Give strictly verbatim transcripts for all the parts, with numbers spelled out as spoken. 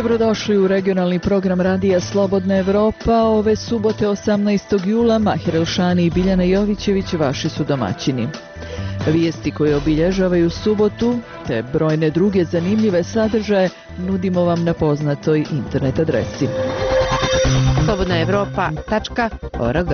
Dobrodošli u regionalni program radija Slobodna Evropa. Ove subote osamnaestog jula Mahir Elšani i Biljana Jovićević vaši su domaćini. Vijesti koje obilježavaju subotu te brojne druge zanimljive sadržaje nudimo vam na poznatoj internet adresi slobodna evropa tačka org.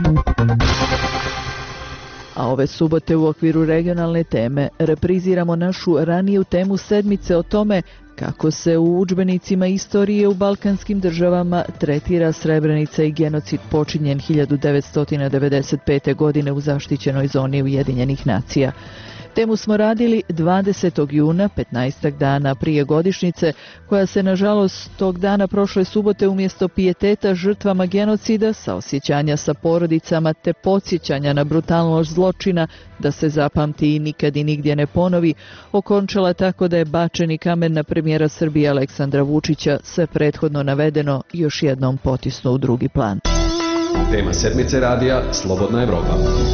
A ove subote u okviru regionalne teme repriziramo našu raniju temu sedmice o tome kako se u udžbenicima istorije u balkanskim državama tretira Srebrenica i genocid počinjen hiljadu devetsto devedeset pete. godine u zaštićenoj zoni Ujedinjenih nacija. Temu smo radili dvadesetog juna, petnaestak dana prije godišnjice, koja se nažalost tog dana prošle subote umjesto pijeteta žrtvama genocida, saosjećanja sa porodicama te podsjećanja na brutalnost zločina da se zapamti i nikad i nigdje ne ponovi, okončala tako da je bačeni kamen na premijera Srbije Aleksandra Vučića, sve prethodno navedeno, još jednom potisnuo u drugi plan. Tema sedmice radija Slobodna Evropa.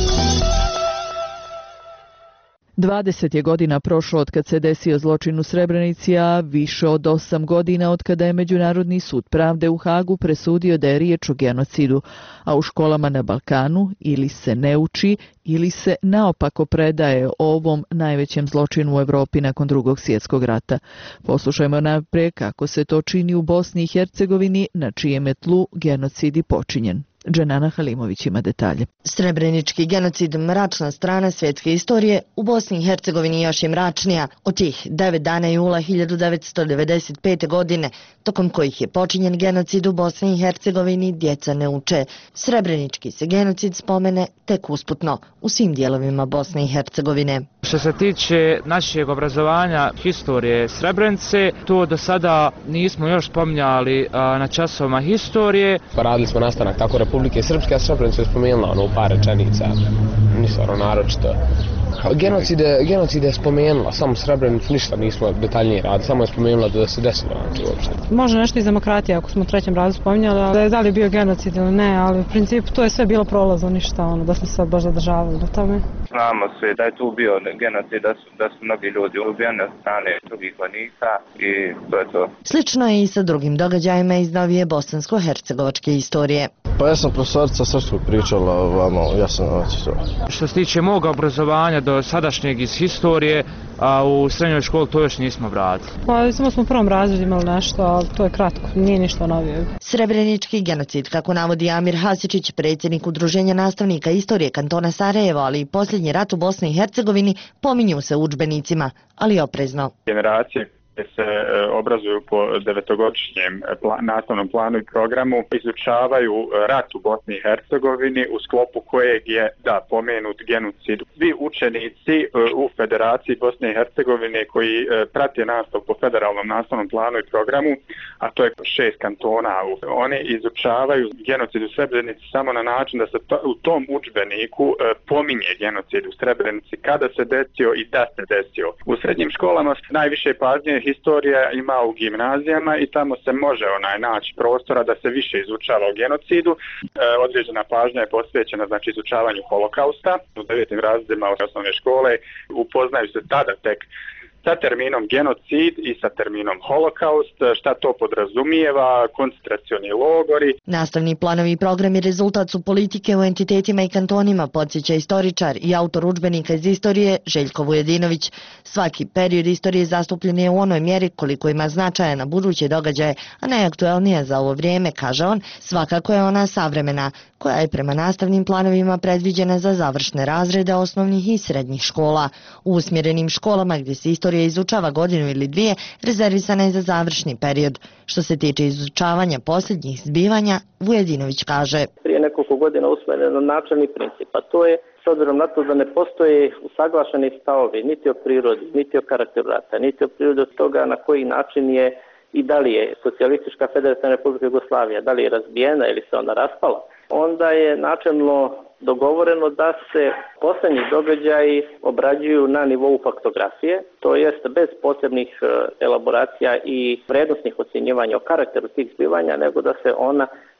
dvadeset je godina prošlo od kad se desio zločin u Srebrenici, a više od osam godina od kada je Međunarodni sud pravde u Hagu presudio da je riječ o genocidu, a u školama na Balkanu ili se ne uči ili se naopako predaje o ovom najvećem zločinu u Evropi nakon drugog svjetskog rata. Poslušajmo naprijed kako se to čini u Bosni i Hercegovini, na čijem je tlu genocid i počinjen. Dženana Halimović ima detalje. Srebrenički genocid, mračna strana svjetske istorije, u Bosni i Hercegovini još je mračnija od tih devet dana jula hiljadu devetsto devedeset pete. godine, tokom kojih je počinjen genocid u Bosni i Hercegovini, djeca ne uče. Srebrenički se genocid spomene tek usputno u svim dijelovima Bosne i Hercegovine. Što se tiče našeg obrazovanja historije Srebrenice, to do sada nismo još spominjali a, na časovima historije. Radili smo nastanak tako Republike Srpske, a Srebrenica je spomenula ono par rečenica, nisu ono naročito. Genocide, genocide je spomenula, samo Srebrenicu ništa nismo detaljnije radili, samo je spomenula da se desilo znači uopšte. Može nešto iz demokratije ako smo u trećem razredu spominjali, ali da li je bio genocid ili ne, ali u principu to je sve bilo prolazno, ništa ono, da smo se baš zadržavali do tome. Znamo sve da je tu bio genocid, da su, da su mnogi ljudi ubijeni od strane drugih vojnika i to je to. Slično je i sa drugim događajima iz novije bosansko-hercegovačke istorije. Pa ja sam profesorica srpskog pričala vama, ja sam to. Što se tiče moga obrazovanja do sadašnjeg iz historije, a u srednjoj školi to još nismo vratili. Pa samo smo u prvom razredu imali nešto, ali to je kratko, nije ništa novije. Srebrenički genocid, kako navodi Amir Hasičić, predsjednik Udruženja nastavnika istorije kantona Sarajevo, ali i posljednji rat u Bosni i Hercegovini, pominju se u udžbenicima, ali oprezno. Generacije gdje se obrazuju po devetogodišnjem nastavnom planu i programu, izučavaju rat u Bosni i Hercegovini u sklopu kojeg je da pomenut genocid. Svi učenici u Federaciji Bosne i Hercegovine koji prate nastav po federalnom nastavnom planu i programu, a to je šest kantona, oni izučavaju genocid u Srebrenici samo na način da se to, u tom udžbeniku pominje genocid u Srebrenici, kada se desio i da se desio. U srednjim školama najviše pažnje historija ima u gimnazijama i tamo se može onaj naći prostora da se više izučava o genocidu. E, određena pažnja je posvećena znači izučavanju holokausta. U devetim razredima osnovne škole upoznaju se tada tek sa terminom genocid i sa terminom holokaust, šta to podrazumijeva, koncentracioni logori. Nastavni planovi i programi rezultat su politike u entitetima i kantonima, podsjeća istoričar i autor udžbenika iz istorije Željko Vujedinović. Svaki period istorije zastupljen je u onoj mjeri koliko ima značaja na buduće događaje, a najaktuelnija za ovo vrijeme, kaže on, svakako je ona savremena, koja je prema nastavnim planovima predviđena za završne razrede osnovnih i srednjih škola. U usmjerenim školama gdje se istorija izučava godinu ili dvije, rezervisana je za završni period. Što se tiče izučavanja posljednjih zbivanja, Vujedinović kaže: Prije nekoliko godina usmjereno načelni princip, a to je s obzirom na to da ne postoje usaglašeni stavovi niti o prirodi, niti o karakteru rata, niti o prirodi od toga na koji način je i da li je Socijalistička federativna republika Jugoslavija, da li je razbijena ili se ona raspala, onda je načelno dogovoreno da se posljednji događaji obrađuju na nivou faktografije, to jest bez posebnih elaboracija i vrednostnih ocjenjivanja o karakteru tih zbivanja, nego da se ona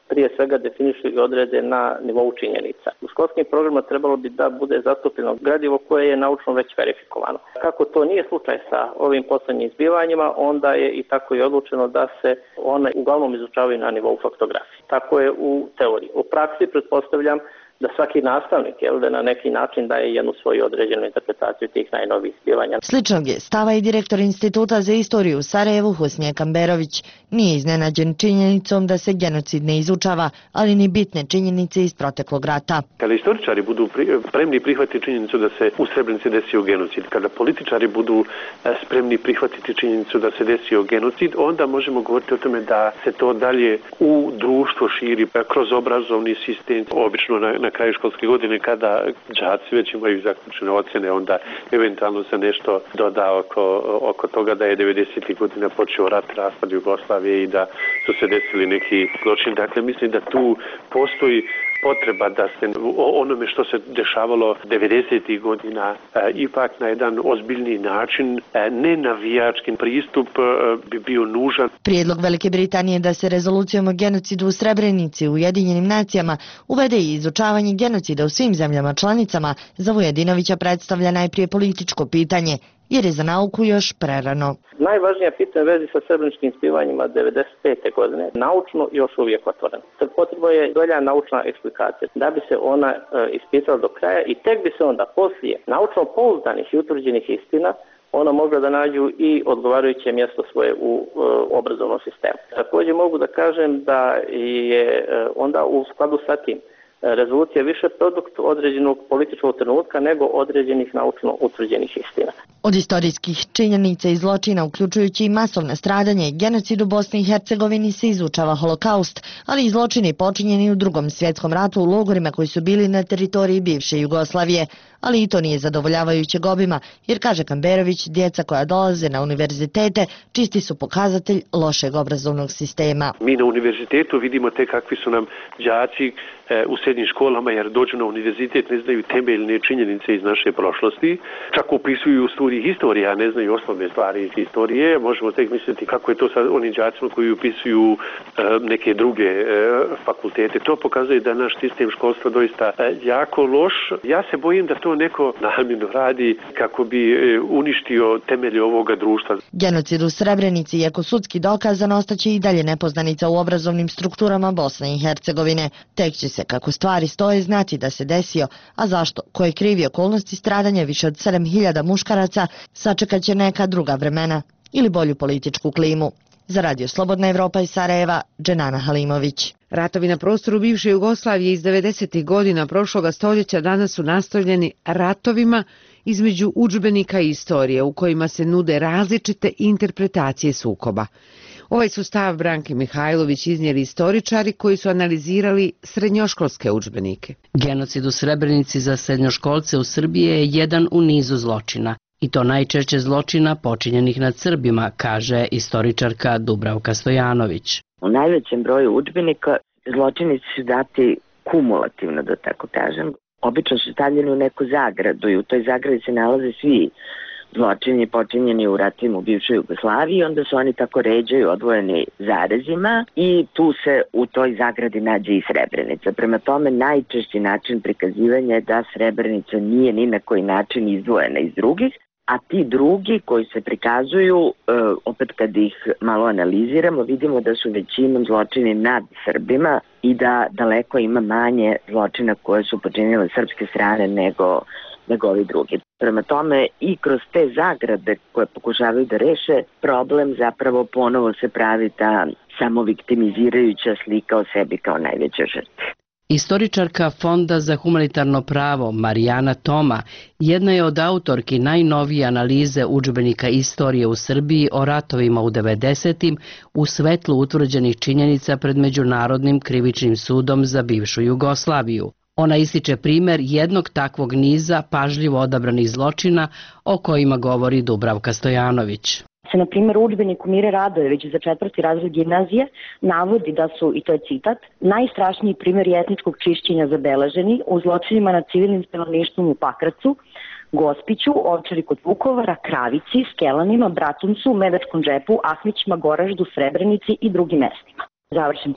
prije svega definišu i odrede na nivou činjenica. U školskim programima trebalo bi da bude zastupljeno gradivo koje je naučno već verifikovano. Kako to nije slučaj sa ovim poslednjim zbivanjima, onda je i tako i odlučeno da se one uglavnom izučavaju na nivou faktografije. Tako je u teoriji. U praksi pretpostavljam da svaki nastavnik jel, da na neki način daje jednu svoju određenu interpretaciju tih najnovijih zbivanja. Sličnog je stava i direktor Instituta za istoriju u Sarajevu Husnije Kamberović. Nije iznenađen činjenicom da se genocid ne izučava, ali ni bitne činjenice iz proteklog rata. Kada istoričari budu spremni prihvatiti činjenicu da se u Srebrenici desio genocid, kada političari budu spremni prihvatiti činjenicu da se desio genocid, onda možemo govoriti o tome da se to dalje u društvo širi kroz obrazovni sistem, obično na na kraju školske godine kada đaci već imaju zaključene ocjene, onda eventualno se nešto doda oko, oko toga da je devedesetih godina počeo rat, raspad Jugoslavije i da su se desili neki zločini. Dakle, mislim da tu postoji potreba da se onome što se dešavalo devedesetih godina ipak na jedan ozbiljniji način, ne navijački pristup bi bio nužan. Prijedlog Velike Britanije da se rezolucijom o genocidu u Srebrenici u Ujedinjenim nacijama uvede i izučavanje genocida u svim zemljama članicama za Vujadinovića predstavlja najprije političko pitanje, jer je za nauku još prerano. Najvažnija pitanja vezi sa srebreničkim zbivanjima devedeset pete godine naučno još uvijek otvoreno. Sad potrebno je dolja naučna eksplikacija da bi se ona e, ispitala do kraja i tek bi se onda poslije naučno pouzdanih i utvrđenih istina ona mogla da nađu i odgovarajuće mjesto svoje u e, obrazovnom sistemu. Također mogu da kažem da je e, onda u skladu sa tim rezolucija više produkt određenog političkog trenutka nego određenih naučno utvrđenih istina. Od istorijskih činjenica i zločina, uključujući i masovna stradanja i genocid u Bosni i Hercegovini, se izučava holokaust, ali i zločini počinjeni u Drugom svjetskom ratu u logorima koji su bili na teritoriji bivše Jugoslavije. Ali i to nije zadovoljavajućeg obima, jer, kaže Kamberović, djeca koja dolaze na univerzitete čisti su pokazatelj lošeg obrazovnog sistema. Mi na univerzitetu vidimo te kakvi su nam đaci e, u srednjim školama, jer dođu na univerzitet, ne znaju temeljne činjenice iz naše prošlosti, čak upisuju studij historije, a ne znaju osnovne stvari iz historije. Možemo tek misliti kako je to sa onim đacima koji upisuju e, neke druge e, fakultete. To pokazuje da naš sistem školstva doista e, jako loš. Ja se bojim da to neko namjerno radi kako bi uništio temelje ovoga društva. Genocid u Srebrenici, iako sudski dokazan, ostaće i dalje nepoznanica u obrazovnim strukturama Bosne i Hercegovine. Tek će se, kako stvari stoje, znati da se desio, a zašto, koje krivi okolnosti stradanja više od sedam hiljada muškaraca, sačekat će neka druga vremena ili bolju političku klimu. Za Radio Slobodna Evropa iz Sarajeva, Dženana Halimović. Ratovi na prostoru bivše Jugoslavije iz devedesetih godina prošloga stoljeća danas su nastavljeni ratovima između udžbenika i istorije u kojima se nude različite interpretacije sukoba. Ovaj su stav Branke Mihajlović iznijeli istoričari koji su analizirali srednjoškolske udžbenike. Genocid u Srebrenici za srednjoškolce u Srbiji je jedan u nizu zločina. I to najčešće zločina počinjenih nad Srbima, kaže istoričarka Dubravka Stojanović. U najvećem broju udžbenika zločini su dati kumulativno, da tako kažem. Obično su stavljeni u neku zagradu i u toj zagradi se nalaze svi zločini počinjeni u ratima u bivšoj Jugoslaviji, onda se oni tako ređaju odvojeni zarezima i tu se u toj zagradi nađe i Srebrenica. Prema tome, najčešći način prikazivanja je da Srebrenica nije ni na koji način izdvojena iz drugih, a ti drugi koji se prikazuju, opet kad ih malo analiziramo, vidimo da su većinom zločini nad Srbima i da daleko ima manje zločina koje su počinile srpske strane nego, nego ovi drugi. Prema tome i kroz te zagrade koje pokušavaju da reše problem, zapravo ponovo se pravi ta samoviktimizirajuća slika o sebi kao najveća žrtva. Istoričarka Fonda za humanitarno pravo Marijana Toma jedna je od autorki najnovije analize udžbenika istorije u Srbiji o ratovima u devedesetim u svetlu utvrđenih činjenica pred Međunarodnim krivičnim sudom za bivšu Jugoslaviju. Ona ističe primjer jednog takvog niza pažljivo odabranih zločina o kojima govori Dubravka Stojanović. Se, na primjer, u udžbeniku Mire Radojević za četvrti razred gimnazije navodi da su, i to je citat, najstrašniji primjer etničkog čišćenja zabeleženi u zločinima nad civilnim stanovništvom u Pakracu, Gospiću, Ovčari kod Vukovara, Kravici, Skelanima, Bratuncu, Medačkom džepu, Ahmićima, Goraždu, Srebrenici i drugim mestima. Završen citat.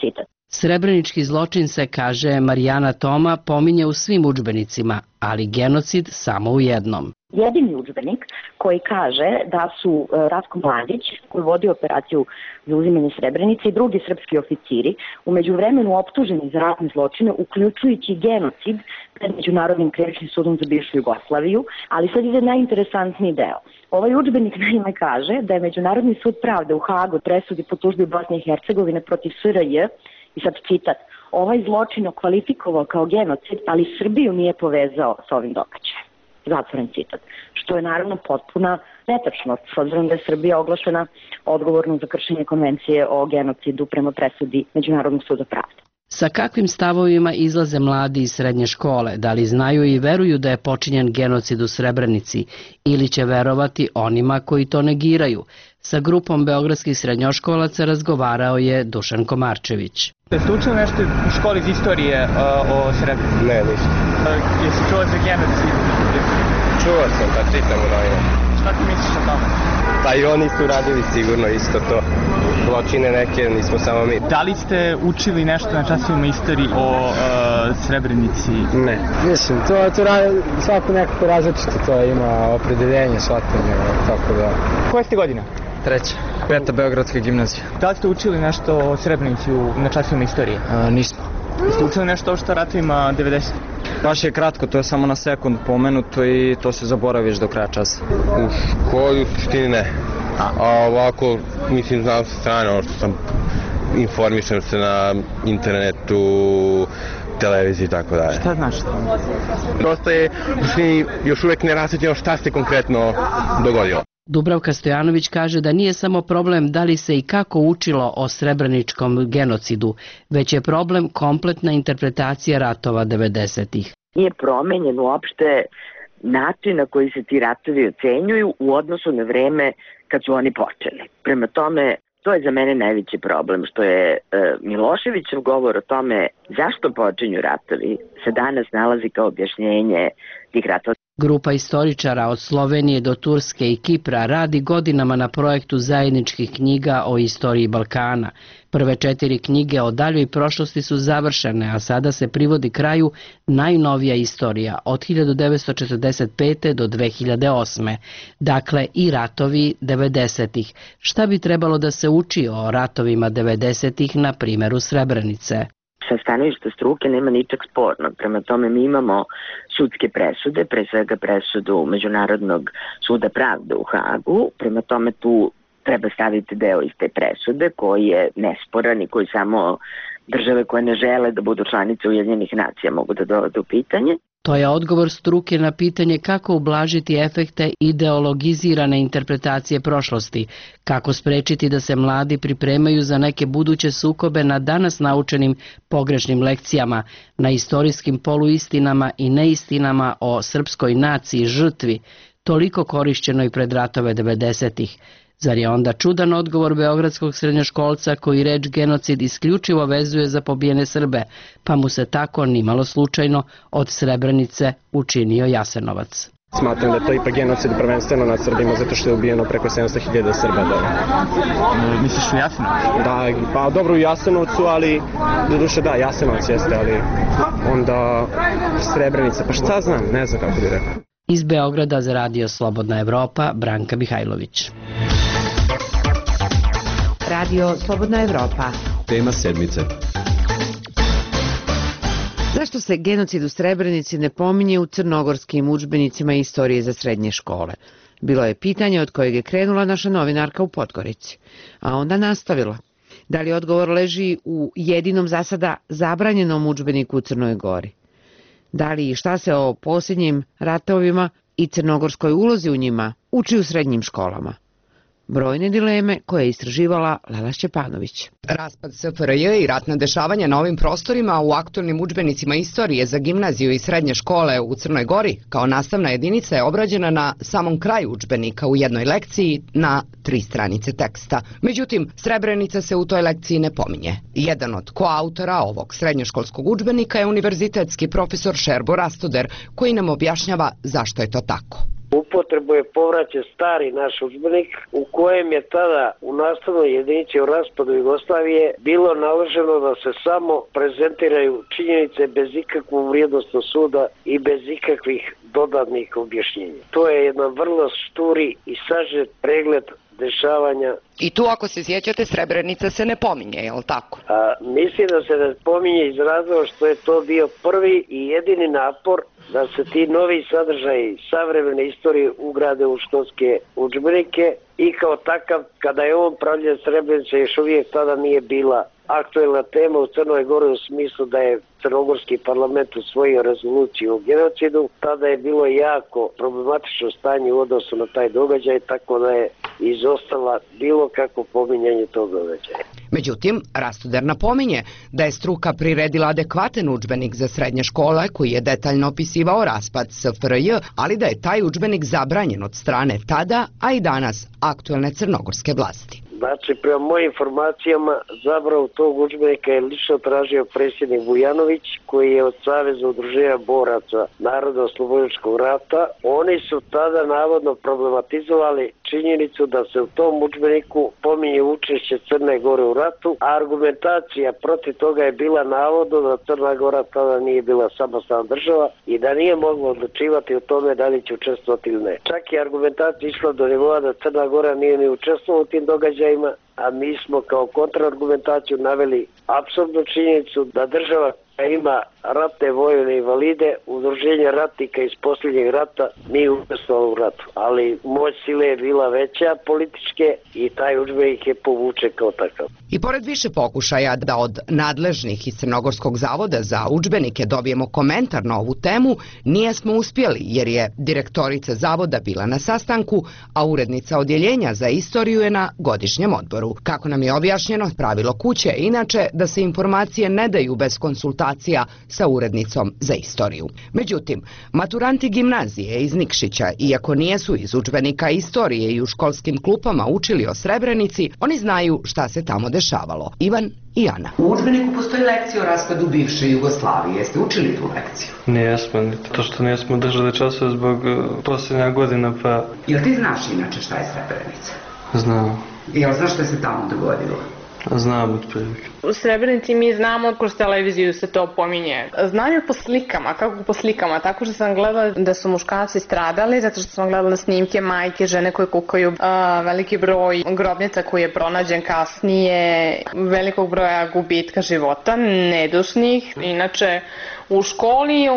Srebrenički zločin se, kaže Marijana Toma, pominje u svim udžbenicima, ali genocid samo u jednom. Jedini udžbenik koji kaže da su Ratko Mladić, koji vodi operaciju za uzimanje Srebrenice, i drugi srpski oficiri u međuvremenu optuženi za ratne zločine, uključujući genocid pred Međunarodnim krivičnim sudom za bivšu Jugoslaviju, ali sad ide najinteresantniji deo. Ovaj udžbenik naime kaže da je Međunarodni sud pravde u Hagu presudi po tužbi Bosne i Hercegovine protiv S R J, i sad citat, ovaj zločin okvalifikovao kao genocid, ali Srbiju nije povezao s ovim događajem. Zatvoren citat. Što je naravno potpuna netačnost, s obzirom da je Srbija oglašena odgovornom za kršenje konvencije o genocidu prema presudi Međunarodnog suda pravde. Sa kakvim stavovima izlaze mladi iz srednje škole? Da li znaju i veruju da je počinjen genocid u Srebrenici ili će verovati onima koji to negiraju? Sa grupom beogradskih srednjoškolaca razgovarao je Dušan Komarčević. Jeste učili nešto u školi iz istorije uh, o Srebrenici? Ne, ništa. Uh, jesi čuo za genocid? Čuo sam, pa čitam u novinama. Šta ti misliš o tome? Pa i oni su radili sigurno isto to. Zločine neke, nismo samo mi. Da li ste učili nešto na časovima istoriji o uh, Srebrenici? Ne. Mislim, to, to radi, svako nekako različito to ima opredeljenje, shvatanje, tako da... Koje ste godine? Treća. Peta Beogradska gimnazija. Da li ste učili nešto o Srebrenici na časovima istorije? A, nismo. Ste učili nešto o što ratovima devedesetih? Baš je kratko, to je samo na sekund pomenuto i to se zaboraviš do kraja časa. U školi u suštini ne. A ovako, mislim, znam sa strane, ono što sam informišem se na internetu, televiziji i tako dalje. Šta znaš? Dosta je, u suštini, još uvek ne rasvetljeno šta se konkretno dogodilo. Dubravka Stojanović kaže da nije samo problem da li se i kako učilo o srebreničkom genocidu, već je problem kompletna interpretacija ratova devedesetih. Nije promenjen uopšte način na koji se ti ratovi ocenjuju u odnosu na vreme kad su oni počeli. Prema tome, to je za mene najveći problem, što je e, Miloševićev govor o tome zašto počinju ratovi se danas nalazi kao objašnjenje tih ratova. Grupa istoričara od Slovenije do Turske i Kipra radi godinama na projektu zajedničkih knjiga o istoriji Balkana. Prve četiri knjige o daljoj prošlosti su završene, a sada se privodi kraju najnovija istorija od hiljadu devetsto četrdeset pete. do dve hiljade osme. Dakle, i ratovi devedesetih. Šta bi trebalo da se uči o ratovima devedesetih na primjeru Srebrenice? Sa stanovišta struke nema ničeg spornog. Prema tome mi imamo sudske presude, pre svega presudu Međunarodnog suda pravde u Hagu. Prema tome tu treba staviti deo iz te presude koji je nesporan i koji samo države koje ne žele da budu članice Ujedinjenih nacija mogu da dovode u pitanje. To je odgovor struke na pitanje kako ublažiti efekte ideologizirane interpretacije prošlosti, kako sprečiti da se mladi pripremaju za neke buduće sukobe na danas naučenim pogrešnim lekcijama, na istorijskim poluistinama i neistinama o srpskoj naciji žrtvi, toliko korišćenoj pred ratove devedesetih. Zar je onda čudan odgovor beogradskog srednjoškolca koji reč genocid isključivo vezuje za pobijene Srbe, pa mu se tako nimalo slučajno od Srebrenice učinio Jasenovac? Smatram da je to ipak genocid prvenstveno nad Srbima zato što je ubijeno preko sedamsto hiljada Srba. Da. Misliš u Jasenovcu? Da, pa dobro u Jasenovcu, ali do duše da, Jasenovac jeste, ali onda Srebrenica, pa šta znam, ne znam kako bi rekao. Iz Beograda za Radio Slobodna Evropa, Branka Mihajlović. Radio Slobodna Evropa. Tema sedmice. Zašto se genocid u Srebrenici ne pominje u crnogorskim udžbenicima istorije za srednje škole? Bilo je pitanje od kojeg je krenula naša novinarka u Podgorici, a onda nastavila. Da li odgovor leži u jedinom za sada zabranjenom udžbeniku u Crnoj Gori? Da li i šta se o posljednjim ratovima i crnogorskoj ulozi u njima uči u srednjim školama? Brojne dileme koje je istraživala Lela Šćepanović. Raspad S F R J i ratna dešavanja na ovim prostorima u aktualnim udžbenicima istorije za gimnaziju i srednje škole u Crnoj Gori kao nastavna jedinica je obrađena na samom kraju udžbenika u jednoj lekciji na tri stranice teksta. Međutim, Srebrenica se u toj lekciji ne pominje. Jedan od koautora ovog srednjoškolskog udžbenika je univerzitetski profesor Šerbo Rastoder koji nam objašnjava zašto je to tako. U upotrebu je povraćen stari naš udžbenik u kojem je tada u nastavnoj jedinici o raspadu Jugoslavije bilo naloženo da se samo prezentiraju činjenice bez ikakvog vrijednosnog suda i bez ikakvih dodatnih objašnjenja. To je jedan vrlo šturi i sažet pregled dešavanja. I tu, ako se sjećate, Srebrenica se ne pominje, je li tako? A, mislim da se ne pominje iz razloga što je to bio prvi i jedini napor da se ti novi sadržaji savremene istorije ugrade u školske udžbenike i kao takav, kada je on pravljen, Srebrenica još uvijek tada nije bila aktuelna tema u Crnoj Gori u smislu da je crnogorski parlament usvojio rezoluciju o genocidu. Tada je bilo jako problematično stanje u odnosu na taj događaj, tako da je izostala bilo kako pominjanje tog događaja. Međutim, Rastuder napominje da je struka priredila adekvatan udžbenik za srednje škole koji je detaljno opisivao raspad S F R J, ali da je taj udžbenik zabranjen od strane tada, a i danas aktuelne crnogorske vlasti. Znači, prema mojim informacijama, zabravu tog udžbenika je lično tražio predsjednik Vujanović, koji je od Saveza udruženja boraca Narodno-oslobodilačkog rata. Oni su tada navodno problematizovali činjenicu da se u tom udžbeniku pominje učešće Crne Gore u ratu, a argumentacija protiv toga je bila navodno da Crna Gora tada nije bila samostalna država i da nije mogla odlučivati o tome da li će učestvovati ili ne. Čak i argumentacija išla do nivoa da Crna Gora nije ni učestvovala u tim događajima, a mi smo kao kontraargumentaciju naveli apsolutnu činjenicu da država ima ratne vojne invalide, udruženje ratnika iz posljednjeg rata nije učestvovalo u ratu. Ali moć sile je bila veća političke i taj udžbenik je povučen kao takav. I pored više pokušaja da od nadležnih iz Crnogorskog zavoda za udžbenike dobijemo komentar na ovu temu, nijesmo uspjeli jer je direktorica zavoda bila na sastanku, a urednica odjeljenja za istoriju je na godišnjem odboru. Kako nam je objašnjeno, pravilo kuće je inače da se informacije ne daju bez konsultacija sa urednicom za istoriju. Međutim, maturanti gimnazije iz Nikšića, iako nijesu iz udžbenika istorije i u školskim klupama učili o Srebrenici, oni znaju šta se tamo dešavalo. Ivan i Ana. U udžbeniku postoji lekcija o raspadu bivše Jugoslavije. Jeste učili tu lekciju? Nijesmo, to što nijesmo držali časove zbog posljednja godina, pa... Jel ti znaš inače šta je Srebrenica? Znam. Jel znaš šta se tamo dogodilo? Znam otprilike. U Srebrenici mi znamo kroz televiziju se to pominje. Znam je po slikama, kako po slikama, tako što sam gledala da su muškarci stradali, zato što sam gledala snimke majke, žene koje kukaju, a, veliki broj grobnica koji je pronađen kasnije, velikog broja gubitka života, nedušnih, inače u školi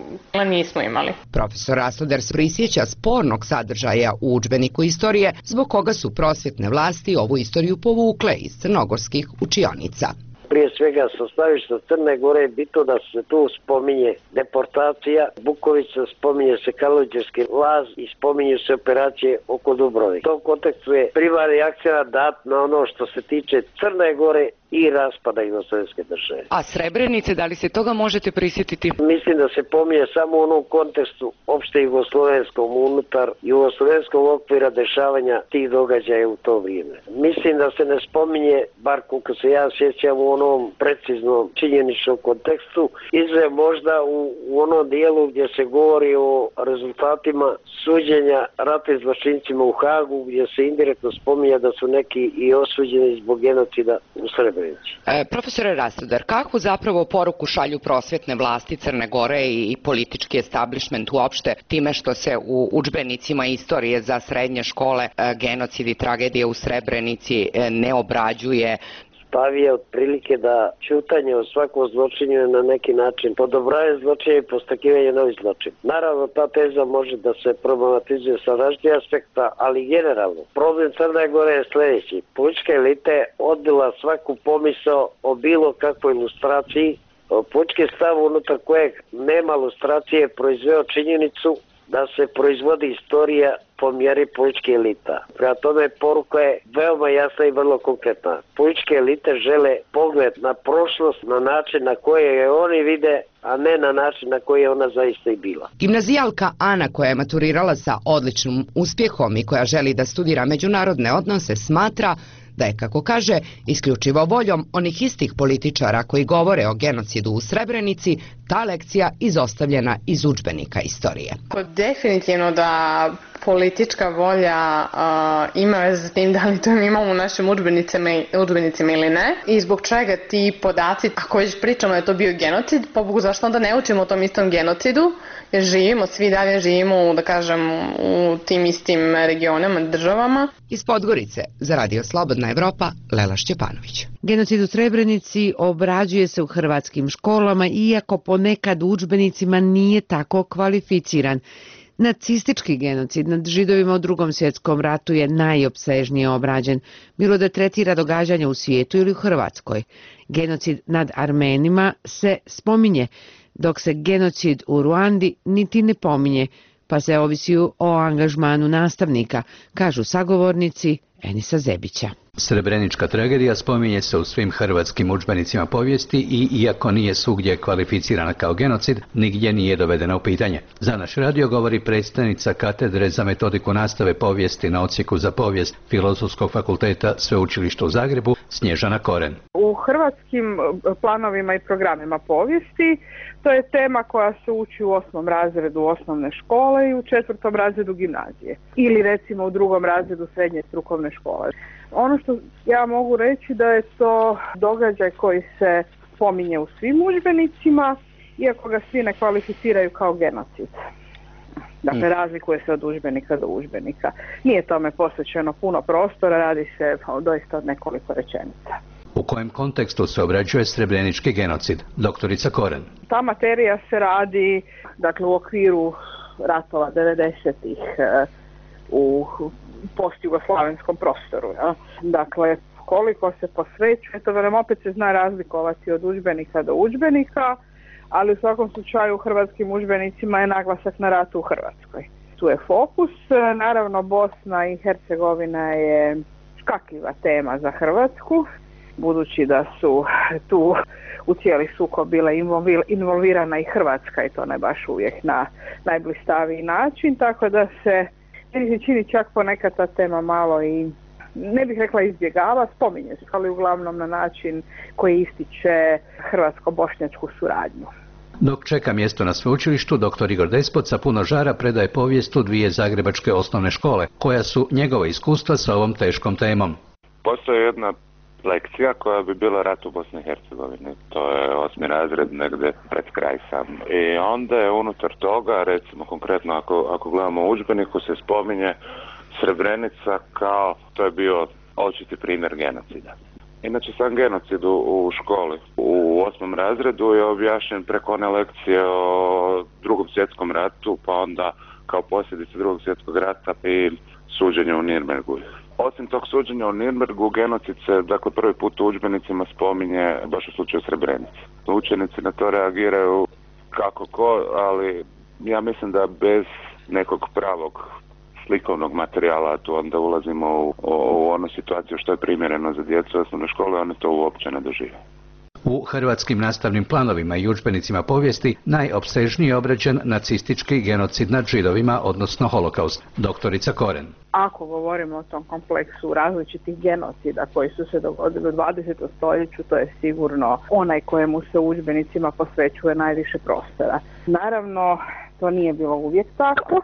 nismo imali. Profesor Rastuder prisjeća spornog sadržaja u udžbeniku istorije, zbog koga su prosvjetne vlasti ovu istoriju povukle iz crnogorskih učionica. Prije svega sa stavišta Crne Gore je bitno da se tu spominje deportacija, Bukovica, spominje se Kaluđerski laz i spominje se operacije oko Dubrovnika. U tom kontekstu je primarni akcenat dat na ono što se tiče Crne Gore i raspada jugoslovenske države. A Srebrenice, da li se toga možete prisjetiti? Mislim da se pominje samo u onom kontekstu opšte jugoslovenskom, unutar jugoslovenskog okvira dešavanja tih događaja u to vrijeme. Mislim da se ne spominje, bar koliko se ja sjećam, u onom preciznom činjeničnom kontekstu, izve možda u, u onom dijelu gdje se govori o rezultatima suđenja ratnim zločincima u Hagu, gdje se indirektno spominje da su neki i osuđeni zbog genocida u Srebrenici. E, profesore Rastuder, kakvu zapravo poruku šalju prosvjetne vlasti Crne Gore i, i politički establishment uopšte time što se u udžbenicima istorije za srednje škole e, genocid i tragedije u Srebrenici e, ne obrađuje? Stav je otprilike da ćutanje o svakom zločinu je na neki način podobravanje zločina i postakivanje novih zločina. Naravno, ta teza može da se problematizuje sa različitih aspekta, ali generalno. Problem Crne Gore je sljedeći. Politička elita je odbila svaku pomisao o bilo kakvoj ilustraciji. Politički stav unutar kojeg nema ilustracije proizveo činjenicu da se proizvodi istorija po mjeri političke elita. Prema tome poruka je veoma jasna i vrlo konkretna. Političke elite žele pogled na prošlost na način na koji je oni vide, a ne na način na koji je ona zaista i bila. Gimnazijalka Ana, koja je maturirala sa odličnim uspjehom i koja želi da studira međunarodne odnose, smatra da je, kako kaže, isključivo voljom onih istih političara koji govore o genocidu u Srebrenici, ta lekcija izostavljena iz udžbenika istorije. Definitivno da politička volja uh, ima veze s tim da li to imamo u našim udžbenicima, udžbenicima ili ne i zbog čega ti podaci, ako već pričamo da je to bio genocid, pa Bogu zašto onda ne učimo o tom istom genocidu, jer živimo, svi dalje živimo, da kažem, u tim istim regionama, državama. Iz Podgorice, za Radio Slobodna Evropa, Lela Šćepanović. Genocid u Srebrenici obrađuje se u hrvatskim školama, iako ponekad u udžbenicima nije tako kvalificiran. Nacistički genocid nad Židovima u Drugom svjetskom ratu je najopsežnije obrađen, bilo da tretira događanja u svijetu ili u Hrvatskoj. Genocid nad Armenima se spominje, dok se genocid u Ruandi niti ne pominje, pa se ovisi o angažmanu nastavnika, kažu sagovornici Enisa Zebića. Srebrenička tragedija spominje se u svim hrvatskim udžbenicima povijesti i iako nije svugdje kvalificirana kao genocid, nigdje nije dovedena u pitanje. Za naš radio govori predstavnica katedre za metodiku nastave povijesti na odsjeku za povijest Filozofskog fakulteta Sveučilišta u Zagrebu, Snježana Koren. U hrvatskim planovima i programima povijesti to je tema koja se uči u osmom razredu osnovne škole i u četvrtom razredu gimnazije ili recimo u drugom razredu srednje strukovne škole. Ono što ja mogu reći da je to događaj koji se spominje u svim udžbenicima, iako ga svi ne kvalificiraju kao genocid. Dakle, razlikuje se od udžbenika do udžbenika. Nije tome posvećeno puno prostora, radi se doista od nekoliko rečenica. U kojem kontekstu se obrađuje srebrenički genocid? Doktorica Koren. Ta materija se radi, dakle, u okviru ratova devedesetih u postjugoslavenskom prostoru. Ja. Dakle, koliko se posvećuje, to velim opet se zna razlikovati od udžbenika do udžbenika, ali u svakom slučaju u hrvatskim udžbenicima je naglasak na ratu u Hrvatskoj. Tu je fokus, naravno Bosna i Hercegovina je škakljiva tema za Hrvatsku, budući da su tu u cijeli sukob bila involvirana i Hrvatska i to ne baš uvijek na najblistaviji način, tako da se meni se čini čak ponekad ta tema malo i, ne bih rekla izbjegava, spominje se, ali uglavnom na način koji ističe hrvatsko-bošnjačku suradnju. Dok čeka mjesto na sveučilištu, doktor Igor Despot sa puno žara predaje povijest u dvije zagrebačke osnovne škole, koja su njegova iskustva sa ovom teškom temom. Postoji jedna lekcija koja bi bila rat u Bosni i Hercegovini. To je osmi razred negdje pred kraj sam. I onda je unutar toga, recimo konkretno ako, ako gledamo u udžbeniku, se spominje Srebrenica kao to je bio očiti primjer genocida. Inače sam genocid u, u školi u osmom razredu je objašnjen preko one lekcije o Drugom svjetskom ratu, pa onda kao posljedice Drugog svjetskog rata i suđenje u Nirnbergu. Osim tog suđenja u Nirnbergu, genocid se, dakle, prvi put u udžbenicima spominje baš u slučaju Srebrenice. Učenici na to reagiraju kako ko, ali ja mislim da bez nekog pravog slikovnog materijala tu onda ulazimo u, u onu situaciju što je primjereno za djecu osnovne škole, one to uopće ne dožive. U hrvatskim nastavnim planovima i udžbenicima povijesti najopsežnije je obrađen nacistički genocid nad Židovima, odnosno holokaust. Doktorica Koren. Ako govorimo o tom kompleksu različitih genocida koji su se dogodili u dvadesetom stoljeću, to je sigurno onaj kojemu se u udžbenicima posvećuje najviše prostora. Naravno, to nije bilo uvijek tako.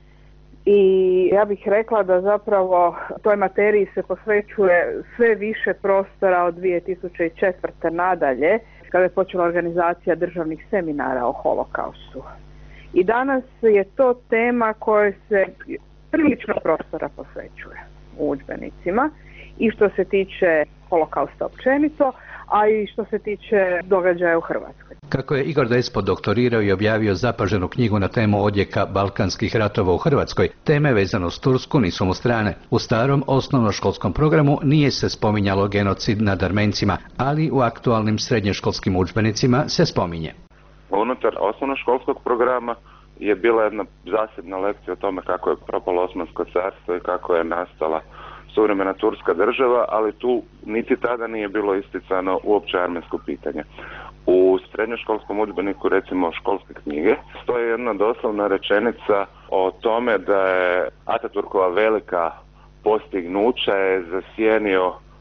I ja bih rekla da zapravo toj materiji se posvećuje sve više prostora od dvije tisuće četvrte nadalje, kada je počela organizacija državnih seminara o holokaustu. I danas je to tema koja se prilično prostora posvećuje u udžbenicima i što se tiče holokausta općenito, a i što se tiče događaja u Hrvatskoj. Kako je Igor Despot doktorirao i objavio zapaženu knjigu na temu odjeka balkanskih ratova u Hrvatskoj, teme vezano s Tursku nisu mu strane. U starom osnovnoškolskom programu nije se spominjalo genocid nad Armencima, ali u aktualnim srednjoškolskim udžbenicima se spominje. Unutar osnovnoškolskog programa je bila jedna zasebna lekcija o tome kako je propalo Osmansko carstvo i kako je nastala suvremena turska država, ali tu niti tada nije bilo isticano uopće armensko pitanje. U srednjoškolskom udžbeniku, recimo školske knjige, stoji jedna doslovna rečenica o tome da je Ataturkova velika postignuća je zasjenio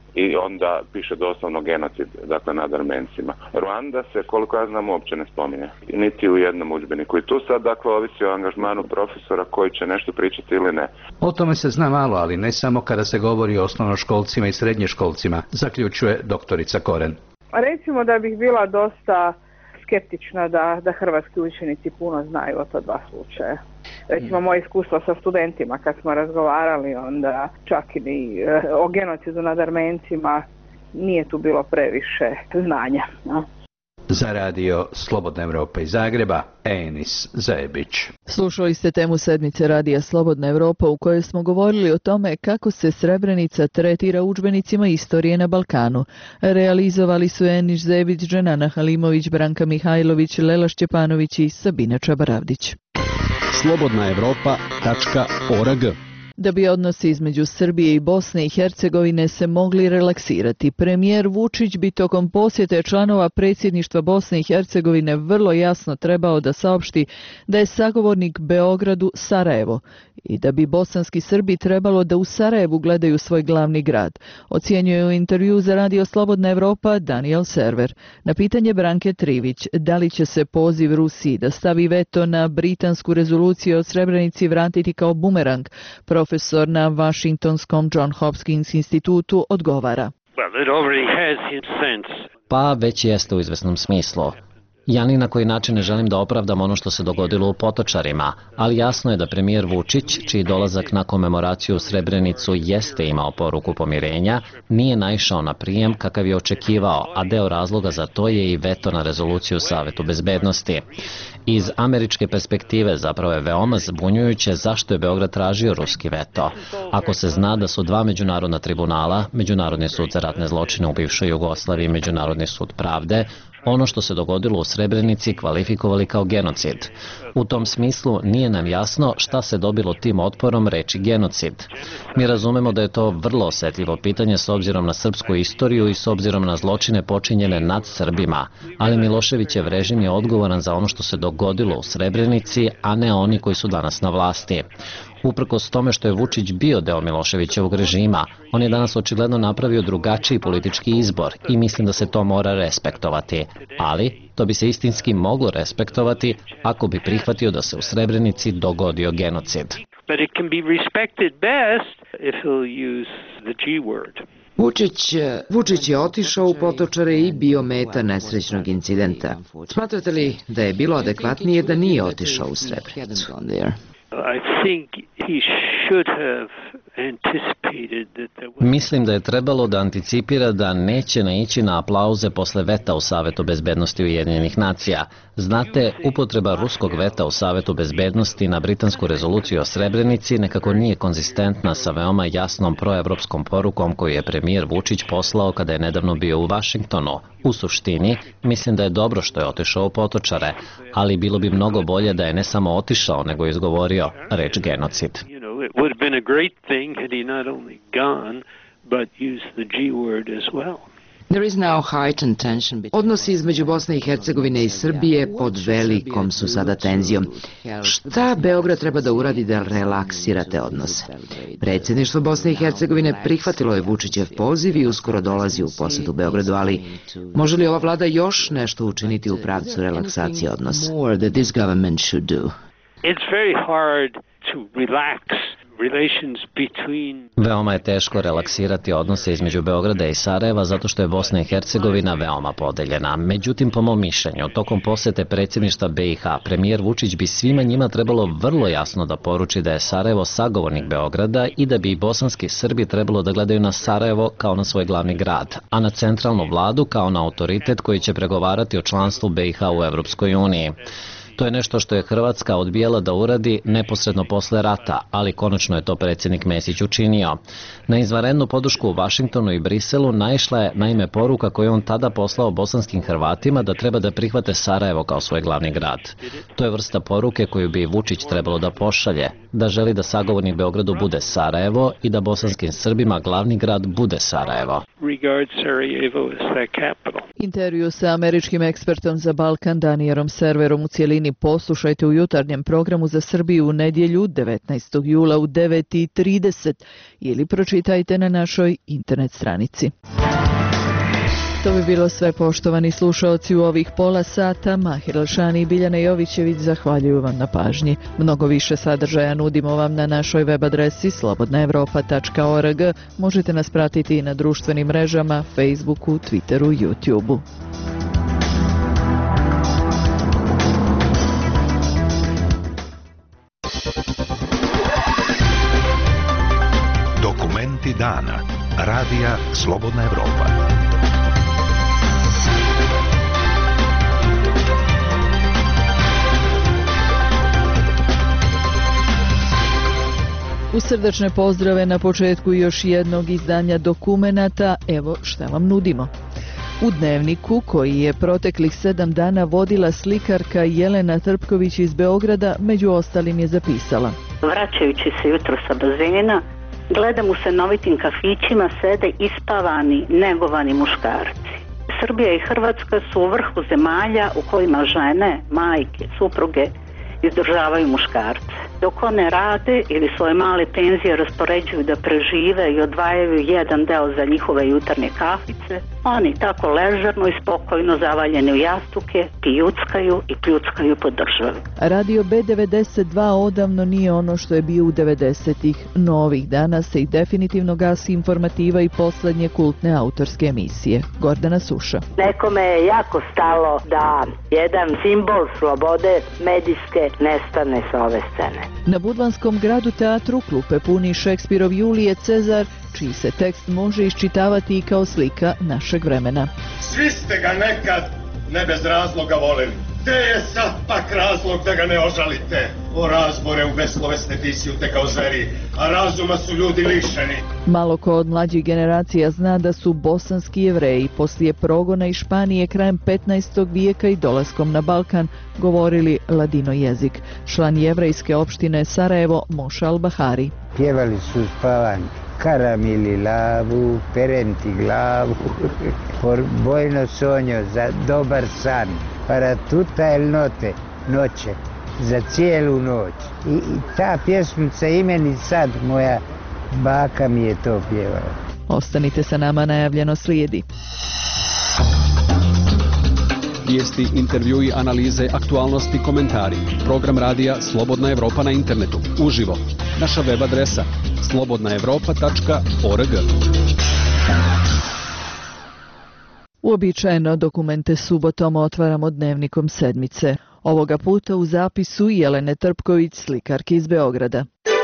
i onda piše doslovno genocid, dakle nad Armencima. Ruanda se, koliko ja znam, uopće ne spominje, niti u jednom udžbeniku. I tu sad, dakle, ovisi o angažmanu profesora koji će nešto pričati ili ne. O tome se zna malo, ali ne samo kada se govori o osnovnoškolcima i srednješkolcima, zaključuje doktorica Koren. Recimo da bih bila dosta skeptična da, da hrvatski učenici puno znaju o to dva slučaja. Recimo moje iskustvo sa studentima kad smo razgovarali, onda čak i o genocidu nad Armencima nije tu bilo previše znanja. No? Za radio Slobodna Evropa iz Zagreba, Enis Zajebić. Slušali ste temu sedmice radija Slobodna Evropa u kojoj smo govorili o tome kako se Srebrenica tretira u udžbenicima istorije na Balkanu. Realizovali su Enis Zajebić, Dženana Halimović, Branka Mihajlović, Lela Šćepanović i Sabina Čabaravdić. slobodna evropa tačka org. Da bi odnosi između Srbije i Bosne i Hercegovine se mogli relaksirati, premijer Vučić bi tokom posjete članova predsjedništva Bosne i Hercegovine vrlo jasno trebao da saopšti da je sagovornik Beogradu Sarajevo i da bi bosanski Srbi trebalo da u Sarajevu gledaju svoj glavni grad, ocjenjuje u intervju za radio Slobodna Evropa Daniel Server. Na pitanje Branke Trivić da li će se poziv Rusiji da stavi veto na britansku rezoluciju o Srebrenici vratiti kao bumerang, profesor na Vašingtonskom John Hopkins institutu odgovara. Pa već jeste u izvesnom smislu. Ja ni na koji način ne želim da opravdam ono što se dogodilo u Potočarima, ali jasno je da premijer Vučić, čiji dolazak na komemoraciju u Srebrenicu jeste imao poruku pomirenja, nije naišao na prijem kakav je očekivao, a deo razloga za to je i veto na rezoluciju Savetu bezbednosti. Iz američke perspektive zapravo je veoma zbunjujuće zašto je Beograd tražio ruski veto. Ako se zna da su dva međunarodna tribunala, Međunarodni sud za ratne zločine u bivšoj Jugoslaviji i Međunarodni sud pravde, ono što se dogodilo u Srebrenici kvalifikovali kao genocid. U tom smislu nije nam jasno šta se dobilo tim otporom reči genocid. Mi razumemo da je to vrlo osetljivo pitanje s obzirom na srpsku istoriju i s obzirom na zločine počinjene nad Srbima, ali Miloševićev režim je odgovoran za ono što se dogodilo u Srebrenici, a ne oni koji su danas na vlasti. Uprkos tome što je Vučić bio deo Miloševićevog režima, on je danas očigledno napravio drugačiji politički izbor i mislim da se to mora respektovati. Ali to bi se istinski moglo respektovati ako bi prihvatio da se u Srebrenici dogodio genocid. Vučić, Vučić je otišao u Potočare i bio meta nesrećnog incidenta. Smatrate li da je bilo adekvatnije da nije otišao u Srebrenicu? Mislim da je trebalo da anticipira da neće naići na aplauze posle veta u Savetu bezbednosti Ujedinjenih nacija. Znate, upotreba ruskog veta u Savetu bezbednosti na britansku rezoluciju o Srebrenici nekako nije konzistentna sa veoma jasnom proevropskom porukom koju je premijer Vučić poslao kada je nedavno bio u Vašingtonu. U suštini, mislim da je dobro što je otišao u Potočare, ali bilo bi mnogo bolje da je ne samo otišao, nego izgovorio reč genocid. It would have been a great thing had he not only gone, but used the G word as well. Odnosi između Bosne i Hercegovine i Srbije pod velikom su sada tenzijom. Šta Beograd treba da uradi da relaksira te odnose? Predsjedništvo Bosne i Hercegovine prihvatilo je Vučićev poziv i uskoro dolazi u posjetu Beogradu, ali može li ova vlada još nešto učiniti u pravcu relaksacije odnosa? It's very hard to relax relations between... Veoma je teško relaksirati odnose između Beograda i Sarajeva zato što je Bosna i Hercegovina veoma podeljena. Međutim, po mom mišljenju, tokom posete predsjedništva B i H, premijer Vučić bi svima njima trebalo vrlo jasno da poruči da je Sarajevo sagovornik Beograda i da bi i bosanski Srbi trebalo da gledaju na Sarajevo kao na svoj glavni grad, a na centralnu vladu kao na autoritet koji će pregovarati o članstvu B i H u Evropskoj uniji. To je nešto što je Hrvatska odbijala da uradi neposredno posle rata, ali konačno je to predsjednik Mesić učinio. Na izvanrednu podršku u Vašingtonu i Briselu naišla je naime poruka koju on tada poslao bosanskim Hrvatima da treba da prihvate Sarajevo kao svoj glavni grad. To je vrsta poruke koju bi Vučić trebalo da pošalje, da želi da sagovornik Beogradu bude Sarajevo i da bosanskim Srbima glavni grad bude Sarajevo. regard Sarajevo as their capital. Intervju sa američkim ekspertom za Balkan Danijerom Serverom u cijelini poslušajte u jutarnjem programu za Srbiju u nedjelju devetnaestog jula u devet i trideset ili pročitajte na našoj internet stranici. To bi bilo sve, poštovani slušaoci, u ovih pola sata. Mahir Elšani i Biljana Jovićević zahvaljuju vam na pažnji. Mnogo više sadržaja nudimo vam na našoj web adresi slobodna evropa tačka org. Možete nas pratiti i na društvenim mrežama, Facebooku, Twitteru i YouTubeu. Dokumenti dana. Radija Slobodna Evropa. U srdačne pozdrave na početku još jednog izdanja dokumenata, evo šta vam nudimo. U Dnevniku, koji je proteklih sedam dana vodila slikarka Jelena Trpković iz Beograda, među ostalim je zapisala: Vraćajući se jutro sa bazena, gledam u stanovitim kafićima sede ispavani, negovani muškarci. Srbija i Hrvatska su u vrhu zemalja u kojima žene, majke, supruge izdržavaju muškarce. Dok one rade ili svoje male penzije raspoređuju da prežive i odvajaju jedan deo za njihove jutarnje kafice, oni tako ležerno i spokojno zavaljeni u jastuke pijuckaju i pljuckaju po državi. Radio B devedeset dva odavno nije ono što je bio u devedesetih, no ovih dana se i definitivno gasi informativa i poslednje kultne autorske emisije. Gordana Suša. Nekome je jako stalo da jedan simbol slobode medijske nestane sa ove scene. Na Budvanskom gradu teatru klupe puni Šekspirov Julije Cezar, čiji se tekst može iščitavati i kao slika našeg vremena. Svi ste ga nekad ne bez razloga voleli. Gde je sad pak razlog da ga ne ožalite? O razbore u beslovesne tisjute kao zveri, a razuma su ljudi lišeni. Malo ko od mlađih generacija zna da su bosanski Jevreji poslije progona iz Španije krajem petnaestog vijeka i dolaskom na Balkan govorili ladino jezik. Član jevrejske opštine Sarajevo Moša Al-Bahari. Pjevali su spavanj. Karamili lavu, perenti glavu, por bojno sonjo za dobar san, para tuta el note, noće, za cijelu noć. I, i ta pjesmica imeni sad, moja baka mi je to pjevala. Ostanite sa nama, najavljeno slijedi. Vijesti, intervjui, analize, aktualnosti, komentari. Program radija Slobodna Evropa na internetu. Uživo. Naša web adresa slobodna evropa tačka org. Uobičajeno dokumente subotom otvaramo Dnevnikom sedmice. Ovoga puta u zapisu Jelene Trpković, slikarke iz Beograda.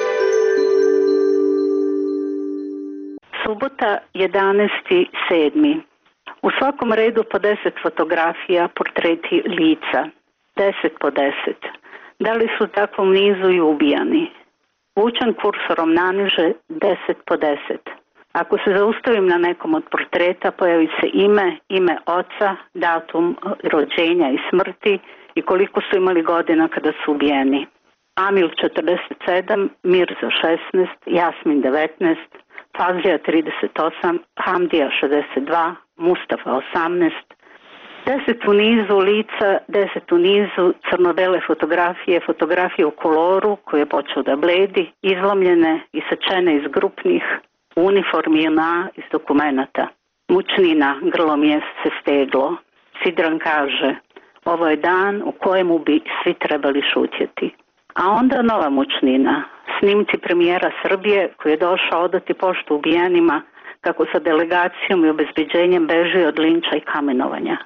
Subota jedanaesti sedmi U svakom redu po deset fotografija, portreti lica. Deset po deset. Da li su takvom nizu i ubijani? Vučan kursorom naniže deset po deset. Ako se zaustavim na nekom od portreta, pojavi se ime, ime oca, datum rođenja i smrti i koliko su imali godina kada su ubijeni. Amil četrdeset sedam, Mirza šesnaest, Jasmin devetnaest, Fazlija trideset osam, Hamdija šezdeset dva, Mustafa osamnaest, deset u nizu lica, deset u nizu crno-bele fotografije, fotografije u koloru koji je počeo da bledi, izlomljene i sečene iz grupnih, uniformi J N A iz dokumenata. Mučnina, grlo mjesece steglo. Sidran kaže, ovo je dan u kojemu bi svi trebali šutjeti. A onda nova mučnina, snimci premijera Srbije koji je došao odati poštu ubijenima kako sa delegacijom i obezbeđenjem beži od linča i kamenovanja.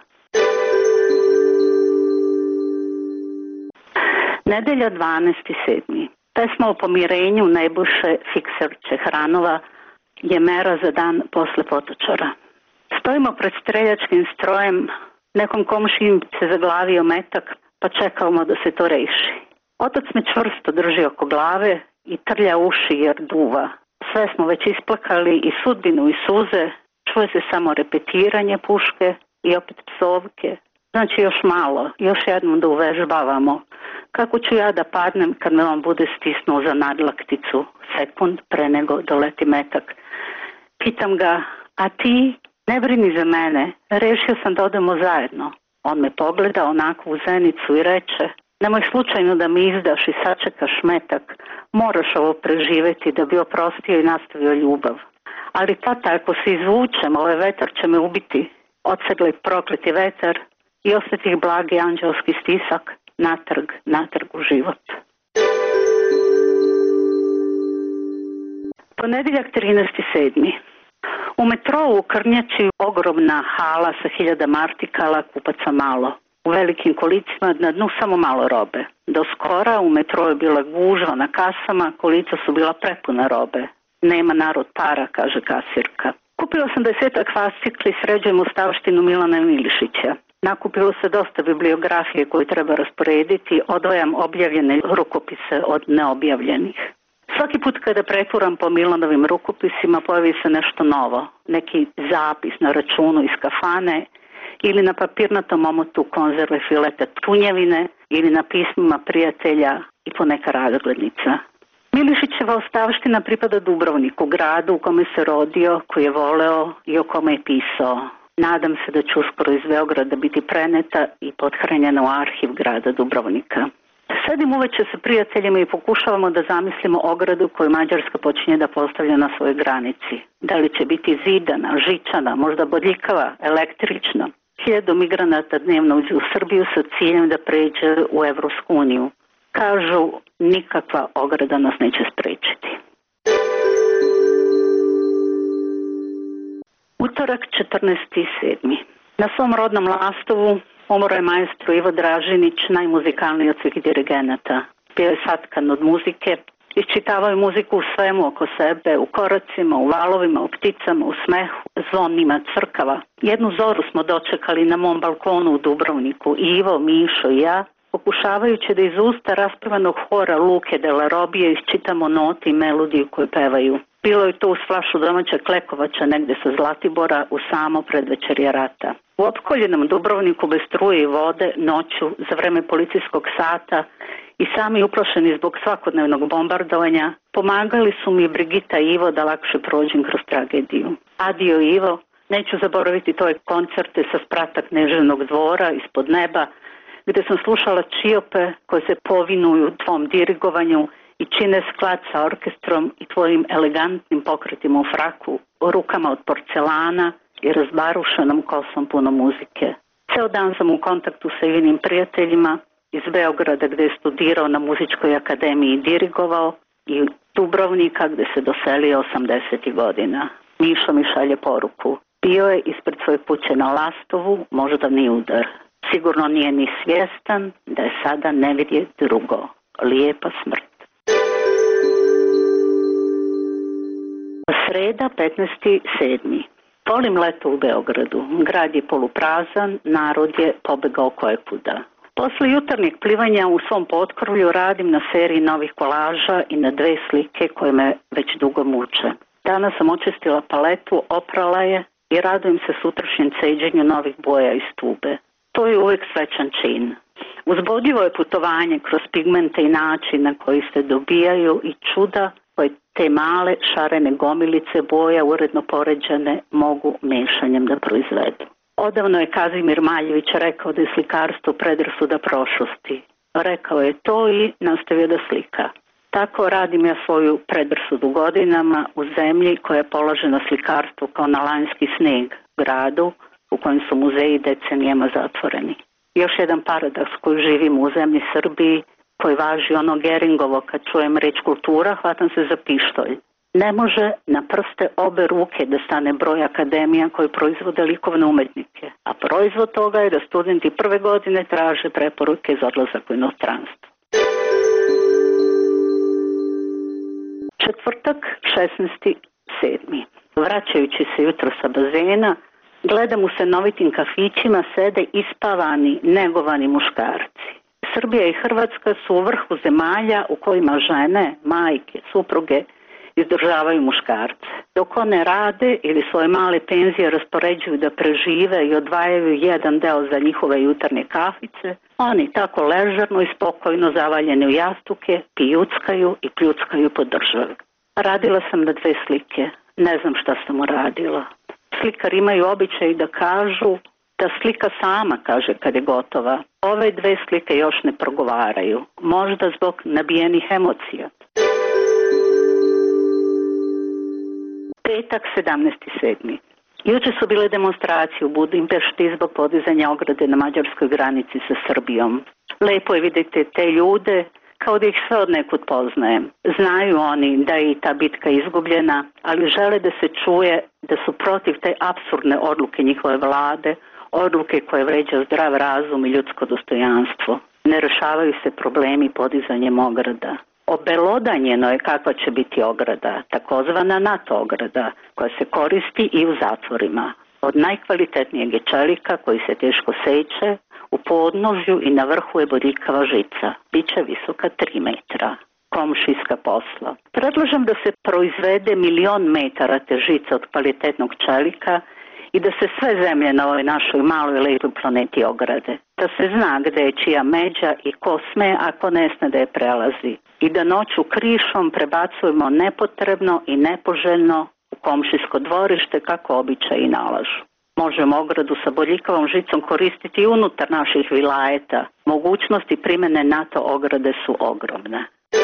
Nedelja dvanaesti sedmi Pesma o pomirenju Nebojše Fikser Čehranova je mera za dan posle Potočara. Stojimo pred streljačkim strojem, nekom komšijim se zaglavio metak, pa čekamo da se to reši. Otac me čvrsto drži oko glave i trlja uši jer duva. Sve smo već isplakali i sudbinu i suze, čuje se samo repetiranje puške i opet psovke. Znači još malo, još jednom da uvežbavamo. Kako ću ja da padnem kad me on bude stisnuo za nadlakticu sekund pre nego doleti metak. Pitam ga, A ti, ne brini za mene, rešio sam da odemo zajedno. On me pogleda onako u zenicu i reče, nemoj slučajno da mi izdaš i sačekaš metak, moraš ovo preživeti da bi oprostio i nastavio ljubav. Ali tata, ako se izvučem, ovaj vetar će me ubiti. Odsegli prokleti vetar i osjetih blagi anđelski stisak, natrag, natrag u život. Ponedjeljak trinaesti sedmi U metrou u Krnjači ogromna hala sa hiljadama artikala, kupaca malo. U velikim kolicima na dnu samo malo robe. Do skora u metrou je bila gužva na kasama, kolica su bila prepuna robe. Nema narod para, kaže kasirka. Kupila sam desetak fascikli, sređujem ustavštinu Milana Milišića. Nakupilo se dosta bibliografije koju treba rasporediti, odvajam objavljene rukopise od neobjavljenih. Svaki put kada preturam po Milanovim rukopisima pojavi se nešto novo, neki zapis na računu iz kafane ili na papirnatom omotu konzerve fileta tunjevine ili na pismima prijatelja i poneka razglednica. Milišićeva ostavština pripada Dubrovniku, gradu u kome se rodio, koji je voleo i o kome je pisao. Nadam se da će uskoro iz Beograda biti preneta i pothranjena u arhiv grada Dubrovnika. Sedim uveče sa prijateljima i pokušavamo da zamislimo ogradu koju Mađarska počinje da postavlja na svojoj granici. Da li će biti zidana, žičana, možda bodljikava, električna. Hiljadu migranata dnevno uđe u Srbiju sa ciljem da pređe u Evropsku uniju. Kažu, nikakva ograda nas neće sprečiti. Utorak četrnaesti sedmi Na svom rodnom Lastovu umro je maestro Ivo Dražinić, najmuzikalniji od svih dirigenata. Bio je satkan od muzike, iščitavao je muziku u svemu oko sebe, u koracima, u valovima, u pticama, u smehu, zvonima crkava. Jednu zoru smo dočekali na mom balkonu u Dubrovniku, Ivo, Mišo i ja, pokušavajući da iz usta raspevanog hora Luke de la Robije iščitamo note i melodiju koju pevaju. Bilo je to uz flašu domaća Klekovača negde sa Zlatibora u samo predvečerje rata. U opkoljenom Dubrovniku bez struje i vode, noću, za vreme policijskog sata i sami uplašeni zbog svakodnevnog bombardovanja, pomagali su mi Brigita i Ivo da lakše prođem kroz tragediju. Adio Ivo, neću zaboraviti tvoje koncerte sa sprata Kneževnog dvora ispod neba, gde sam slušala čiope koje se povinuju tvom dirigovanju i čine sklad sa orkestrom i tvojim elegantnim pokretima u fraku, rukama od porcelana i razbarušenom kosom puno muzike. Ceo dan sam u kontaktu sa Ivinim prijateljima iz Beograda gde je studirao na muzičkoj akademiji i dirigovao i Dubrovnika gde se doselio osamdesetih godina. Mišo mi šalje poruku. Bio je ispred svoje kuće na Lastovu, moždani udar. Sigurno nije ni svjestan da je sada ne vidje drugo. Lijepa smrt. Sreda petnaesti sedmi Volim leto u Beogradu. Grad je poluprazan, narod je pobegao kojekuda. Posle jutarnjeg plivanja u svom potkrovlju radim na seriji novih kolaža i na dve slike koje me već dugo muče. Danas sam očistila paletu, oprala je i radujem se sutrašnjem ceđenju novih boja iz tube. To je uvek srećan čin. Uzbudljivo je putovanje kroz pigmente i način na koji se dobijaju i čuda koje te male šarene gomilice boja uredno poređane mogu mešanjem da proizvedu. Odavno je Kazimir Maljević rekao da je slikarstvo predrasuda prošlosti. Rekao je to i nastavio da slika. Tako radim ja svoju predrasudu godinama u zemlji koja je položena slikarstvu kao na lanjski sneg, gradu u kojem su muzeji decenijama zatvoreni. Još jedan paradoks koji živimo u zemlji Srbiji, koji važi ono Geringovo, kad čujem reč kultura, hvatam se za pištolj. Ne može na prste obe ruke da stane broj akademija koji proizvode likovne umetnike, a proizvod toga je da studenti prve godine traže preporuke za odlazak u inostranstvo. Četvrtak, šesnaesti sedmi Vraćajući se jutro sa bazena, gledam u stanovitim kafićima sede ispavani, negovani muškarci. Srbija i Hrvatska su u vrhu zemalja u kojima žene, majke, supruge izdržavaju muškarce. Dok one rade ili svoje male penzije raspoređuju da prežive i odvajaju jedan deo za njihove jutarnje kafice, oni tako ležerno i spokojno zavaljeni u jastuke pijuckaju i pljuckaju po državi. Radila sam na dve slike. Ne znam šta sam uradila. Slikari imaju običaj da kažu da slika sama kaže kad je gotova. Ove dve slike još ne progovaraju, možda zbog nabijenih emocija. Petak, sedamnaesti sedmi Juče su bile demonstracije u Budimpešti zbog podizanja ograde na mađarskoj granici sa Srbijom. Lepo je vidjeti te ljude kao da ih sve od nekud poznajem. Znaju oni da je i ta bitka izgubljena, ali žele da se čuje da su protiv te apsurdne odluke njihove vlade, odluke koje vređa zdrav razum i ljudsko dostojanstvo. Ne rešavaju se problemi podizanjem ograda. Obelodanjeno je kakva će biti ograda, takozvana NATO ograda, koja se koristi i u zatvorima. Od najkvalitetnijeg je čelika koji se teško seče, u podnožju i na vrhu je bodljikava žica. Biće visoka tri metra. Komšijska posla. Predlažem da se proizvede milion metara te žice od kvalitetnog čelika i da se sve zemlje na ovoj našoj maloj lepoj planeti ograde. Da se zna gde je čija međa i ko sme, ako ne sme da je prelazi. I da noću krišom prebacujemo nepotrebno i nepoželjno u komšijsko dvorište kako običaji nalažu. Možemo ogradu sa bodljikavom žicom koristiti i unutar naših vilajeta. Mogućnosti primene NATO ograde su ogromne.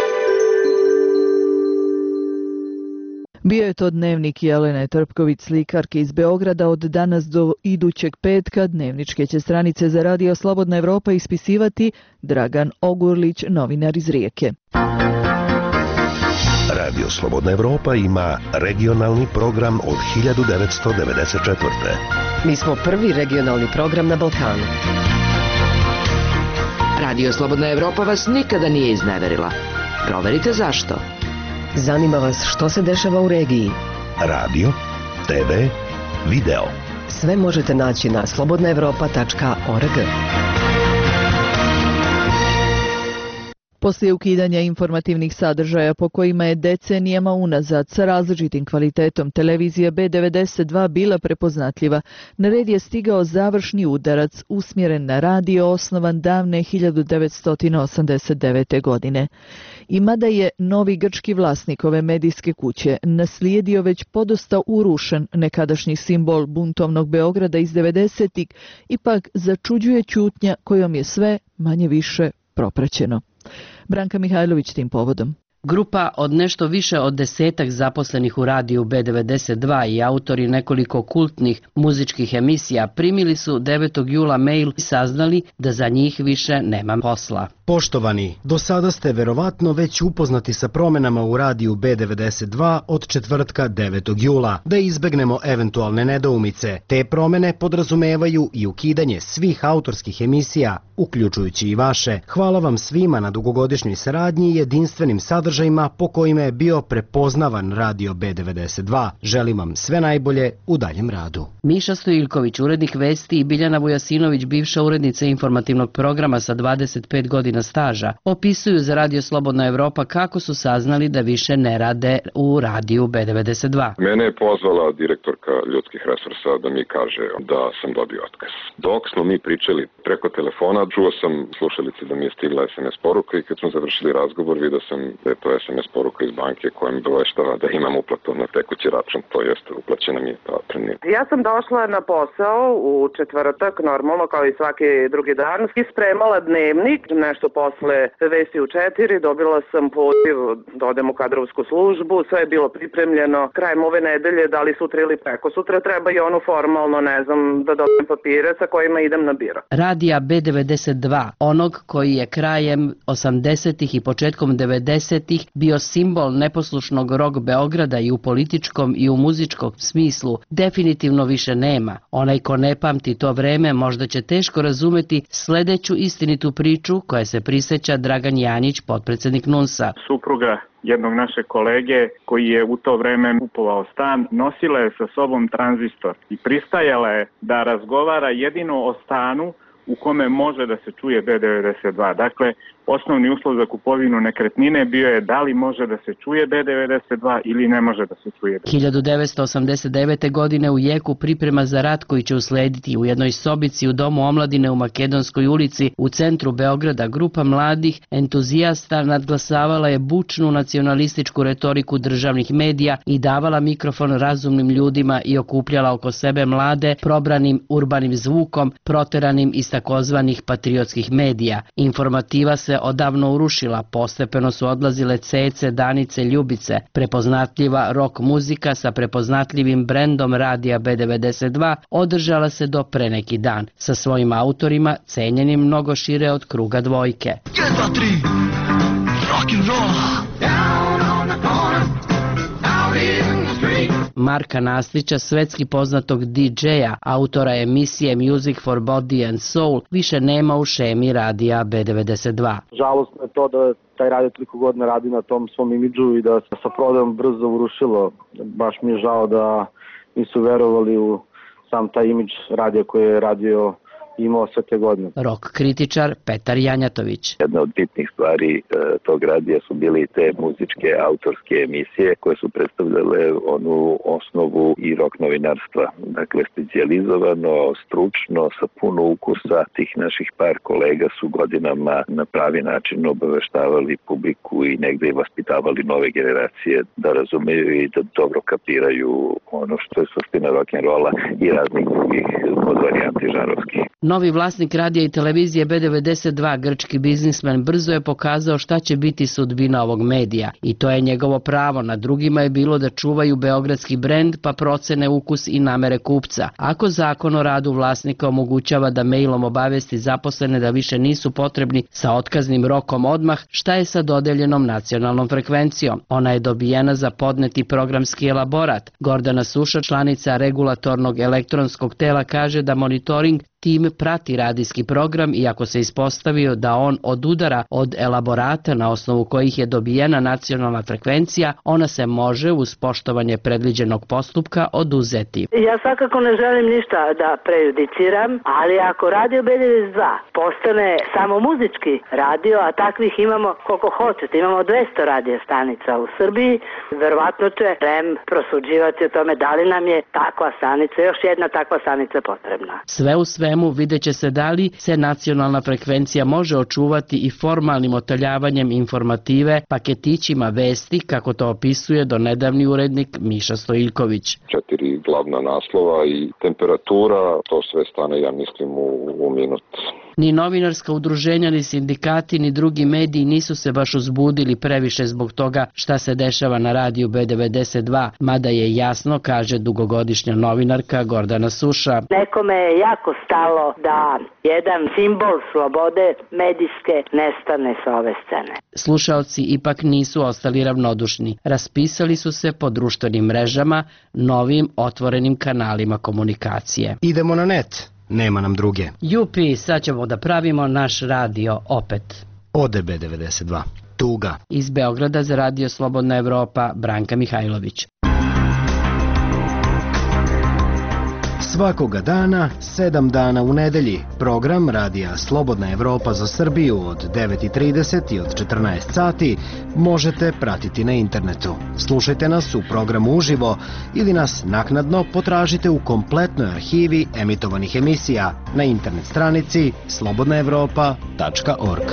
Bio je to dnevnik Jelene Trpković, slikarke iz Beograda. Od danas do idućeg petka dnevničke će stranice za Radio Slobodna Evropa ispisivati Dragan Ogurlić, novinar iz Rijeke. Radio Slobodna Evropa ima regionalni program od hiljadu devetsto devedeset četvrte. Mi smo prvi regionalni program na Balkanu. Radio Slobodna Evropa vas nikada nije izneverila. Proverite zašto. Zanima vas što se dešava u regiji. Radio, te ve, video. Sve možete naći na slobodna evropa tačka org. Poslije ukidanja informativnih sadržaja po kojima je decenijama unazad sa različitim kvalitetom televizija be devedeset dva bila prepoznatljiva, na red je stigao završni udarac usmjeren na radio osnovan davne hiljadu devetsto osamdeset devete. godine. I mada je novi grčki vlasnik ove medijske kuće naslijedio već podosta urušen nekadašnji simbol buntovnog Beograda iz devedesetih, ipak začuđuje ćutnja kojom je sve manje više propraćeno. Branka Mihajlović tim povodom. Grupa od nešto više od desetak zaposlenih u radiju be devedeset dva i autori nekoliko kultnih muzičkih emisija primili su devetog jula mail i saznali da za njih više nema posla. Poštovani, do sada ste verovatno već upoznati sa promenama u radiju be devedeset dva od četvrtka devetog jula. Da izbegnemo eventualne nedoumice, te promene podrazumevaju i ukidanje svih autorskih emisija, uključujući i vaše. Hvala vam svima na dugogodišnjoj saradnji i jedinstvenim sadržajima po kojima je bio prepoznavan radio be devedeset dva. Želim vam sve najbolje u daljem radu. Miša Stojiljković, urednik Vesti, i Biljana Vujasinović, bivša urednica informativnog programa sa dvadeset pet godina staža, opisuju za Radio Slobodna Evropa kako su saznali da više ne rade u radiju be devedeset dva. Mene je pozvala direktorka ljudskih resursa da mi kaže da sam dobio otkaz. Dok smo mi pričali preko telefona, čuo sam slušalice da mi je stigla es em es poruka i kad smo završili razgovor vidio sam da je to es em es poruka iz banke koja mi obaveštava da imam uplatu na tekući račun, to jest uplaćena mi je ta premija. Ja sam došla na posao u četvrtak, normalno kao i svaki drugi dan, i spremala dnevnik, nešto posle Vesti u četiri, dobila sam poziv da odem u kadrovsku službu, sve je bilo pripremljeno, krajem ove nedelje, da li sutra ili preko sutra, treba i ono formalno, ne znam, da dobijem papire sa kojima idem na biro. Radija be devedeset dva, onog koji je krajem osamdesetih i početkom devedesetih bio simbol neposlušnog rock Beograda i u političkom i u muzičkom smislu, definitivno više nema. Onaj ko ne pamti to vreme možda će teško razumeti sledeću istinitu priču koja se prisjeća Dragan Janjić, potpredsjednik NUNS-a. Supruga jednog našeg kolege koji je u to vreme kupovao stan, nosila je sa sobom tranzistor i pristajala je da razgovara jedino o stanu u kome može da se čuje be devedeset dva. Dakle, osnovni uslov za kupovinu nekretnine bio je da li može da se čuje B devedeset dva ili ne može da se čuje. hiljadu devetsto osamdeset devete. godine u jeku priprema za rat koji će uslediti u jednoj sobici u Domu omladine u Makedonskoj ulici u centru Beograda grupa mladih entuzijasta nadglasavala je bučnu nacionalističku retoriku državnih medija i davala mikrofon razumnim ljudima i okupljala oko sebe mlade probranim urbanim zvukom, proteranim iz takozvanih patriotskih medija. Informativa se odavno urušila, postepeno su odlazile Cece, Danice, Ljubice. Prepoznatljiva rock muzika sa prepoznatljivim brendom radija B devedeset dva održala se do pre neki dan, sa svojim autorima cenjenim mnogo šire od kruga dvojke. jedan, dva, tri, rock and roll, down on the corner, out in the street. Marka Nastića, svetski poznatog D J-a, autora emisije Music for Body and Soul, više nema u šemi radija B devedeset dva. Žalostno je to da taj radio toliko godina radi na tom svom imidžu i da se sa prodajom brzo urušilo. Baš mi je žao da nisu verovali u sam taj imidž radija koji je radio imao sve te godine. Rock kritičar Petar Janjatović. Jedna od bitnih stvari e, tog radija su bili te muzičke autorske emisije koje su predstavljale onu osnovu i rock novinarstva. Dakle, specijalizovano, stručno, sa puno ukusa. Tih naših par kolega su godinama na pravi način obaveštavali publiku i negde i vaspitavali nove generacije da razumeju i da dobro kapiraju ono što je suština rock'n'rolla i raznih drugih podvarijanti žanrovskih. Novi vlasnik radija i televizije B devedeset dva, grčki biznismen, brzo je pokazao šta će biti sudbina ovog medija i to je njegovo pravo. Na drugima je bilo da čuvaju beogradski brend pa procene ukus i namere kupca. Ako zakon o radu vlasnika omogućava da mailom obavesti zaposlene da više nisu potrebni sa otkaznim rokom odmah, šta je sa dodeljenom nacionalnom frekvencijom? Ona je dobijena za podneti programski elaborat. Gordana Suša, članica regulatornog elektronskog tela, kaže da monitoring tim prati radijski program i ako se ispostavio da on odudara od elaborata na osnovu kojih je dobijena nacionalna frekvencija, ona se može uz poštovanje predviđenog postupka oduzeti. Ja svakako ne želim ništa da prejudiciram, ali ako radio B devedeset dva postane samo muzički radio, a takvih imamo koliko hoćete, imamo dvesta radio stanica u Srbiji, verovatno će R E M prosuđivati o tome da li nam je takva stanica, još jedna takva stanica potrebna. Sve u sve vidjet će se da li se nacionalna frekvencija može očuvati i formalnim otaljavanjem informative, paketićima vesti, kako to opisuje do nedavni urednik Miša Stojiljković. Četiri glavna naslova i temperatura, to sve stane, ja mislim, u, u minut. Ni novinarska udruženja, ni sindikati, ni drugi mediji nisu se baš uzbudili previše zbog toga šta se dešava na radiju B devedeset dva, mada je jasno, kaže dugogodišnja novinarka Gordana Suša. Nekome je jako stalo da jedan simbol slobode medijske nestane sa ove scene. Slušaoci ipak nisu ostali ravnodušni. Raspisali su se po društvenim mrežama, novim otvorenim kanalima komunikacije. Idemo na net. Nema nam druge. Jupi, sad ćemo da pravimo naš radio opet. Ode B devedeset dva. Tuga. Iz Beograda za Radio Slobodna Evropa, Branka Mihajlović. Svakoga dana, sedam dana u nedelji, program Radija Slobodna Evropa za Srbiju od devet i trideset i od četrnaest sati možete pratiti na internetu. Slušajte nas u programu uživo ili nas naknadno potražite u kompletnoj arhivi emitovanih emisija na internet stranici slobodna evropa tačka org.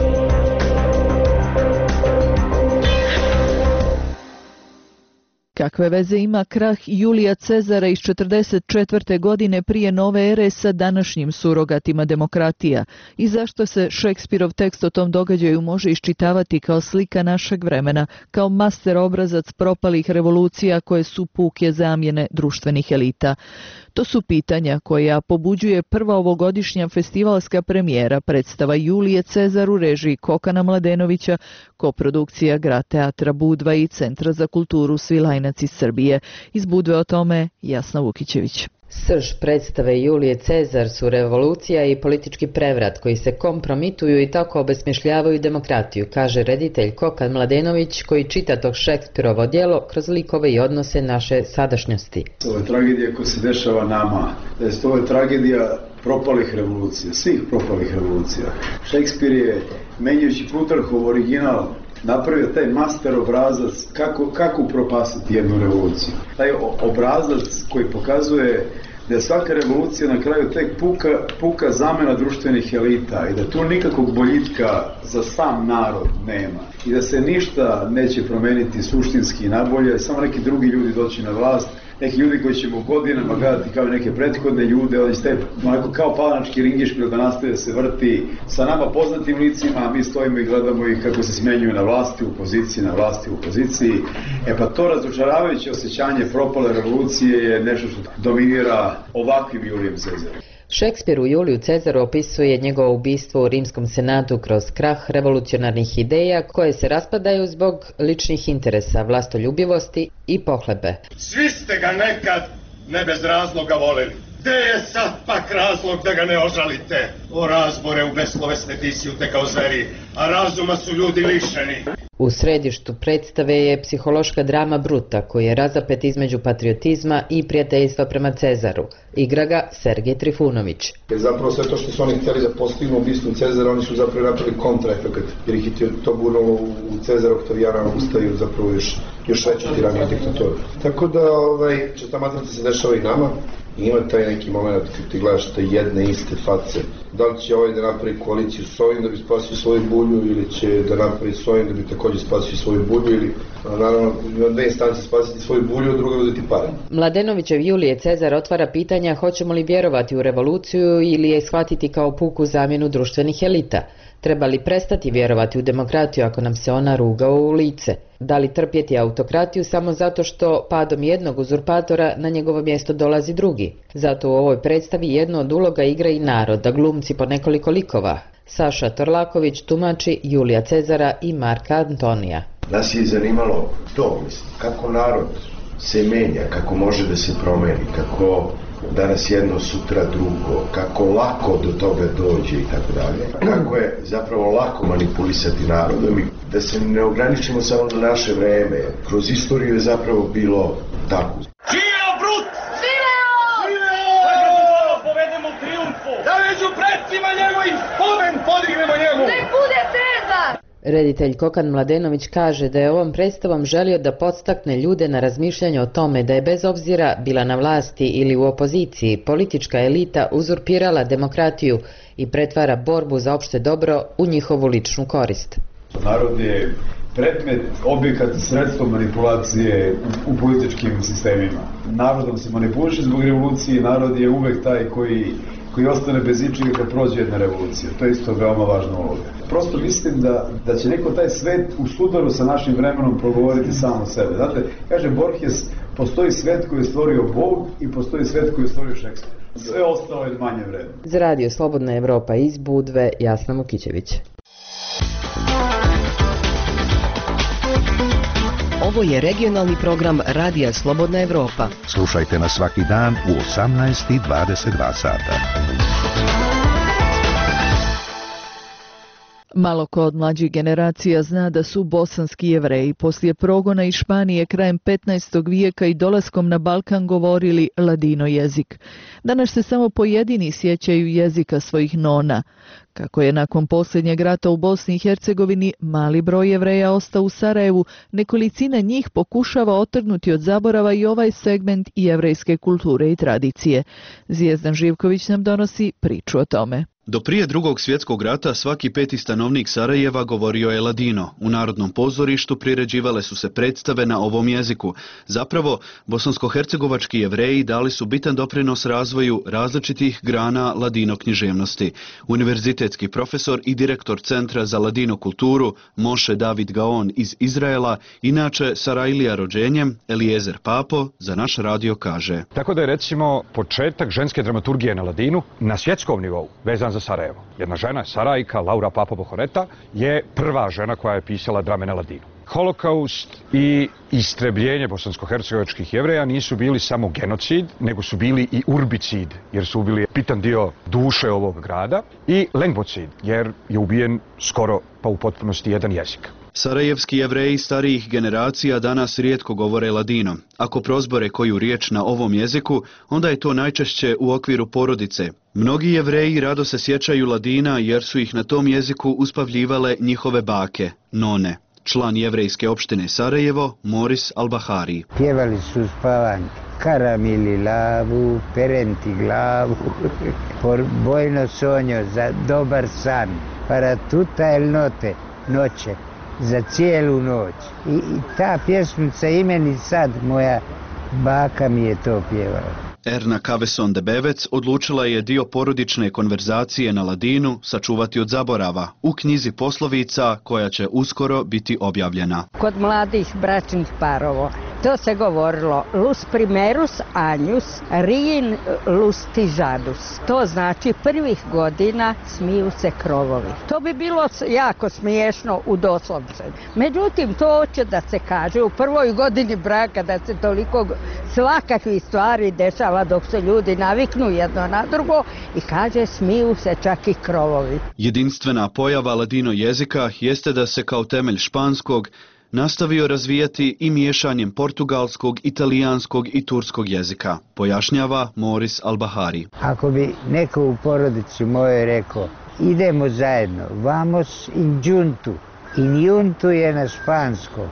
Kakve veze ima krah Julija Cezara iz četrdeset četvrte. godine prije nove ere sa današnjim surogatima demokratija i zašto se Šekspirov tekst o tom događaju može iščitavati kao slika našeg vremena, kao master obrazac propalih revolucija koje su puke zamjene društvenih elita? To su pitanja koja pobuđuje prva ovogodišnja festivalska premijera predstava Julije Cezar u režiji Kokana Mladenovića, koprodukcija Grad teatra Budva i Centra za kulturu Svilajnac iz Srbije. Iz Budve o tome Jasna Vukićević. Srž predstave Julije Cezar su revolucija i politički prevrat koji se kompromituju i tako obesmišljavaju demokratiju, kaže reditelj Kokan Mladenović koji čita tog Šekspirovo djelo kroz likove i odnose naše sadašnjosti. Ovo je tragedija koja se dešava nama. Ovo je tragedija propalih revolucija, svih propalih revolucija. Šekspir je menjajući Plutarhov original, napravio taj master obrazac kako, kako upropastiti jednu revoluciju. Taj obrazac koji pokazuje da je svaka revolucija na kraju tek puka, puka zamena društvenih elita i da tu nikakvog boljitka za sam narod nema i da se ništa neće promeniti suštinski nabolje, samo neki drugi ljudi doći na vlast, neki ljudi koji ćemo godinama gledati kao neke prethodne ljude, ali ste onako kao palanački ringišpil da nastaje da se vrti sa nama poznatim licima, a mi stojimo i gledamo ih kako se smenjuju na vlasti u poziciji, na vlasti u poziciji. E pa to razočaravajuće osjećanje propale revolucije je nešto što dominira ovakvim Julijem Cezarom. Šekspir u Juliju Cezaru opisuje njegovo ubistvo u Rimskom senatu kroz krah revolucionarnih ideja koje se raspadaju zbog ličnih interesa, vlastoljubivosti i pohlebe. Svi ste ga nekad ne bez razloga voleli. Gde je sad pak razlog da ga ne ožalite? O razbore u beslovesne ti si utekao zveri, a razuma su ljudi lišeni. U središtu predstave je psihološka drama Bruta, koji je razapet između patriotizma i prijateljstva prema Cezaru. Igra ga Sergej Trifunović. Zapravo sve to što su oni htjeli da postignu ubistvom Cezara, oni su zapravo napravili kontraefekat, jer ih je to gurnulo u Cezara Oktavijana ustaju zapravo još, još veću tiraniju diktatora. Tako da ovaj, što ta matrica se dešava i nama, i ima taj neki moment kad ti gledaš te jedne iste face. Da li će ovaj da napravi koaliciju s ovim da bi spasio svoju bulju ili će da napravi s ovim da bi također spasio svoju bulju ili naravno na dve instance spasiti svoju bulju, a druga uzeti pare. Mladenovićev Julije Cezar otvara pitanja hoćemo li vjerovati u revoluciju ili je shvatiti kao puku zamjenu društvenih elita. Treba li prestati vjerovati u demokratiju ako nam se ona ruga u lice? Da li trpjeti autokratiju samo zato što padom jednog uzurpatora na njegovo mjesto dolazi drugi? Zato u ovoj predstavi jednu od uloga igra i narod, da glumci po nekoliko likova. Saša Torlaković tumači Julija Cezara i Marka Antonija. Nas je zanimalo to, mislim, kako narod se menja, kako može da se promeni, kako danas jedno, sutra drugo, kako lako do toga dođe i tako dalje. Kako je zapravo lako manipulisati narodom i da se ne ograničimo samo na naše vreme. Kroz istoriju je zapravo bilo tako. Živeo Brut! Živeo! Živeo! Da povedemo triumfu! Da među predsima njegovim spomen podignemo njemu! Nek bude Cezar! Reditelj Kokan Mladenović kaže da je ovom predstavom želio da podstakne ljude na razmišljanje o tome da je bez obzira bila na vlasti ili u opoziciji, politička elita uzurpirala demokratiju i pretvara borbu za opšte dobro u njihovu ličnu korist. Narod je predmet, objekat, sredstvo manipulacije u, u političkim sistemima. Narodom se manipuliše zbog revolucije, narod je uvek taj koji koji ostane bez ičega kad prođe jedna revolucija. To je isto veoma važna uloga. Prosto mislim da, da će neko taj svet u sudaru sa našim vremenom progovoriti samo sebe. Znate, kaže Borges, postoji svet koji je stvorio Bog i postoji svet koji je stvorio Šekspir. Sve ostalo je manje vredno. Za radio Slobodna Evropa iz Budve, Jasna Mukićević. Ovo je regionalni program Radija Slobodna Evropa. Slušajte nas svaki dan u osamnaest i dvadeset dva sata. Malo ko od mlađih generacija zna da su bosanski Jevreji poslije progona iz Španije krajem petnaestog vijeka i dolaskom na Balkan govorili ladino jezik. Danas se samo pojedini sjećaju jezika svojih nona. Kako je nakon posljednjeg rata u Bosni i Hercegovini mali broj Jevreja ostao u Sarajevu, nekolicina njih pokušava otrgnuti od zaborava i ovaj segment jevrejske kulture i tradicije. Zvijezdan Živković nam donosi priču o tome. Do prije drugog svjetskog rata svaki peti stanovnik Sarajeva govorio je ladino. U Narodnom pozorištu priređivale su se predstave na ovom jeziku. Zapravo, bosansko-hercegovački Jevreji dali su bitan doprinos razvoju različitih grana ladino književnosti. Univerzitetski profesor i direktor Centra za ladino kulturu Moše David Gaon iz Izraela, inače Sarajlija rođenjem, Eliezer Papo, za naš radio kaže. Tako da je recimo početak ženske dramaturgije na ladinu na svjetskom nivou vezan za Sarajevo. Jedna žena, Sarajka, Laura Papo Bohoreta, je prva žena koja je pisala drame na ladinu. Holokaust i istrebljenje bosansko-hercegovačkih Jevreja nisu bili samo genocid, nego su bili i urbicid, jer su ubili bitan dio duše ovog grada, i lengvocid, jer je ubijen skoro pa u potpunosti jedan jezik. Sarajevski Jevreji starijih generacija danas rijetko govore ladino. Ako prozbore koju riječ na ovom jeziku, onda je to najčešće u okviru porodice. Mnogi Jevreji rado se sjećaju ladina jer su ih na tom jeziku uspavljivale njihove bake, none. Član jevrejske opštine Sarajevo, Moris Albahari. Pjevali su spavanke, karamili lavu, perenti glavu, por bojno sonjo za dobar san, para tuta el note, noće, za cijelu noć. I, i ta pjesmica i meni sad, moja baka mi je to pjevala. Erna Kaveson de Bevec odlučila je dio porodične konverzacije na ladinu sačuvati od zaborava u knjizi poslovica koja će uskoro biti objavljena. Kod mladih bračnih parova to se govorilo lus primerus anjus, rin lustižadus. To znači prvih godina smiju se krovovi. To bi bilo jako smiješno u doslovce. Međutim, to hoće da se kaže u prvoj godini braka da se toliko svakakvih stvari dešava dok se ljudi naviknu jedno na drugo i kaže smiju se čak i krovovi. Jedinstvena pojava ladino jezika jeste da se kao temelj španskog nastavio razvijati i miješanjem portugalskog, italijanskog i turskog jezika, pojašnjava Moris Albahari. Ako bi neko u porodici mojoj rekao idemo zajedno, vamos in juntu, in juntu je na španskom,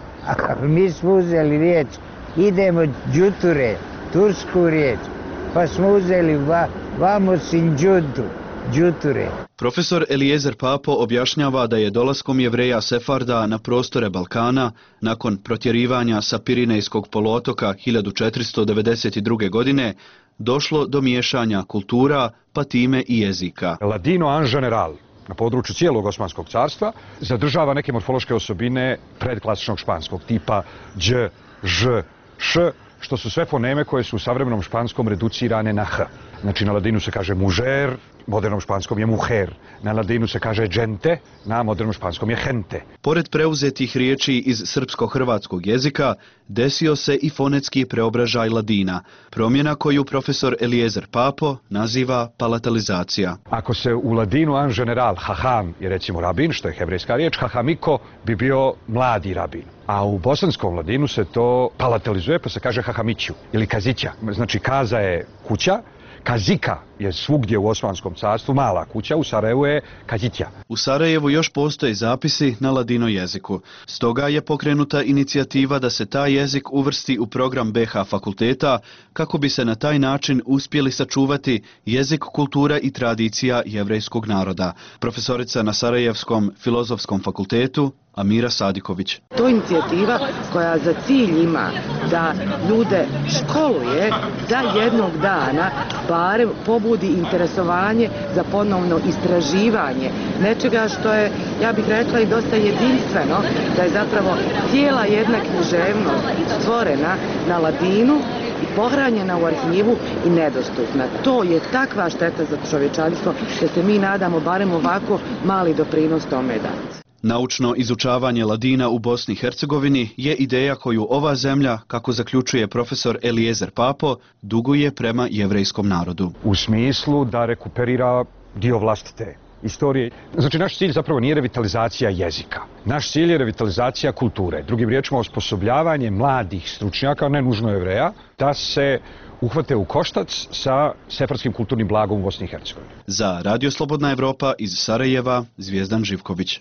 a mi smo uzeli riječ idemo džuture, tursku riječ, pa smo uzeli va, vamos in juntu, džuture. Profesor Eliezer Papo objašnjava da je dolaskom Jevreja Sefarda na prostore Balkana, nakon protjerivanja sa Pirinejskog poluotoka hiljadu četiristo devedeset druge. godine, došlo do miješanja kultura, pa time i jezika. Ladino en general na području cijelog Osmanskog carstva zadržava neke morfološke osobine predklasičnog španskog tipa dž, ž, š, što su sve foneme koje su u savremenom španskom reducirane na h. Znači na ladinu se kaže mužer, modernom španskom je muher. Na ladinu se kaže gente, na modernom španskom je gente. Pored preuzetih riječi iz srpsko-hrvatskog jezika, desio se i fonetski preobražaj ladina, promjena koju profesor Eliezer Papo naziva palatalizacija. Ako se u ladinu en general haham je recimo rabin, što je hebrejska riječ, hahamiko bi bio mladi rabin. A u bosanskom ladinu se to palatalizuje pa se kaže hahamiću ili kazića. Znači kaza je kuća, kazika je svugdje u Osmanskom carstvu mala kuća, u Sarajevu je kazića. U Sarajevu još postoje zapisi na ladino jeziku. Stoga je pokrenuta inicijativa da se taj jezik uvrsti u program be ha fakulteta kako bi se na taj način uspjeli sačuvati jezik, kultura i tradicija jevrejskog naroda. Profesorica na Sarajevskom filozofskom fakultetu Amira Sadiković. To je inicijativa koja za cilj ima da ljude školuje da jednog dana barem pobudi interesovanje za ponovno istraživanje nečega što je, ja bih rekla, i dosta jedinstveno, da je zapravo cijela jedna književnost stvorena na ladinu i pohranjena u arhivu i nedostupna. To je takva šteta za čovječanstvo da se mi nadamo barem ovako mali doprinos tome dati. Naučno izučavanje ladina u Bosni i Hercegovini je ideja koju ova zemlja, kako zaključuje profesor Eliezer Papo, duguje prema jevrejskom narodu. U smislu da rekuperira dio vlastite istorije. Znači, naš cilj zapravo nije revitalizacija jezika. Naš cilj je revitalizacija kulture. Drugim riječima, osposobljavanje mladih stručnjaka, ne nužno Jevreja, da se uhvate u koštac sa sefardskim kulturnim blagom u Bosni i Hercegovini. Za Radio Slobodna Evropa iz Sarajeva, Zvijezdan Živković.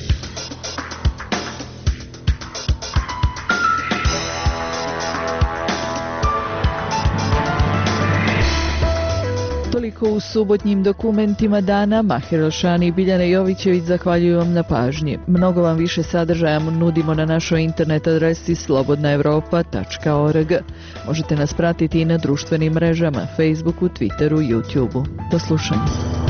Toliko u subotnjim dokumentima dana. Mahir Elšani i Biljana Jovićević zahvaljuju vam na pažnji. Mnogo vam više sadržaja nudimo na našoj internet adresi slobodna evropa tačka org. Možete nas pratiti i na društvenim mrežama, Facebooku, Twitteru, YouTubeu. Do slušanja.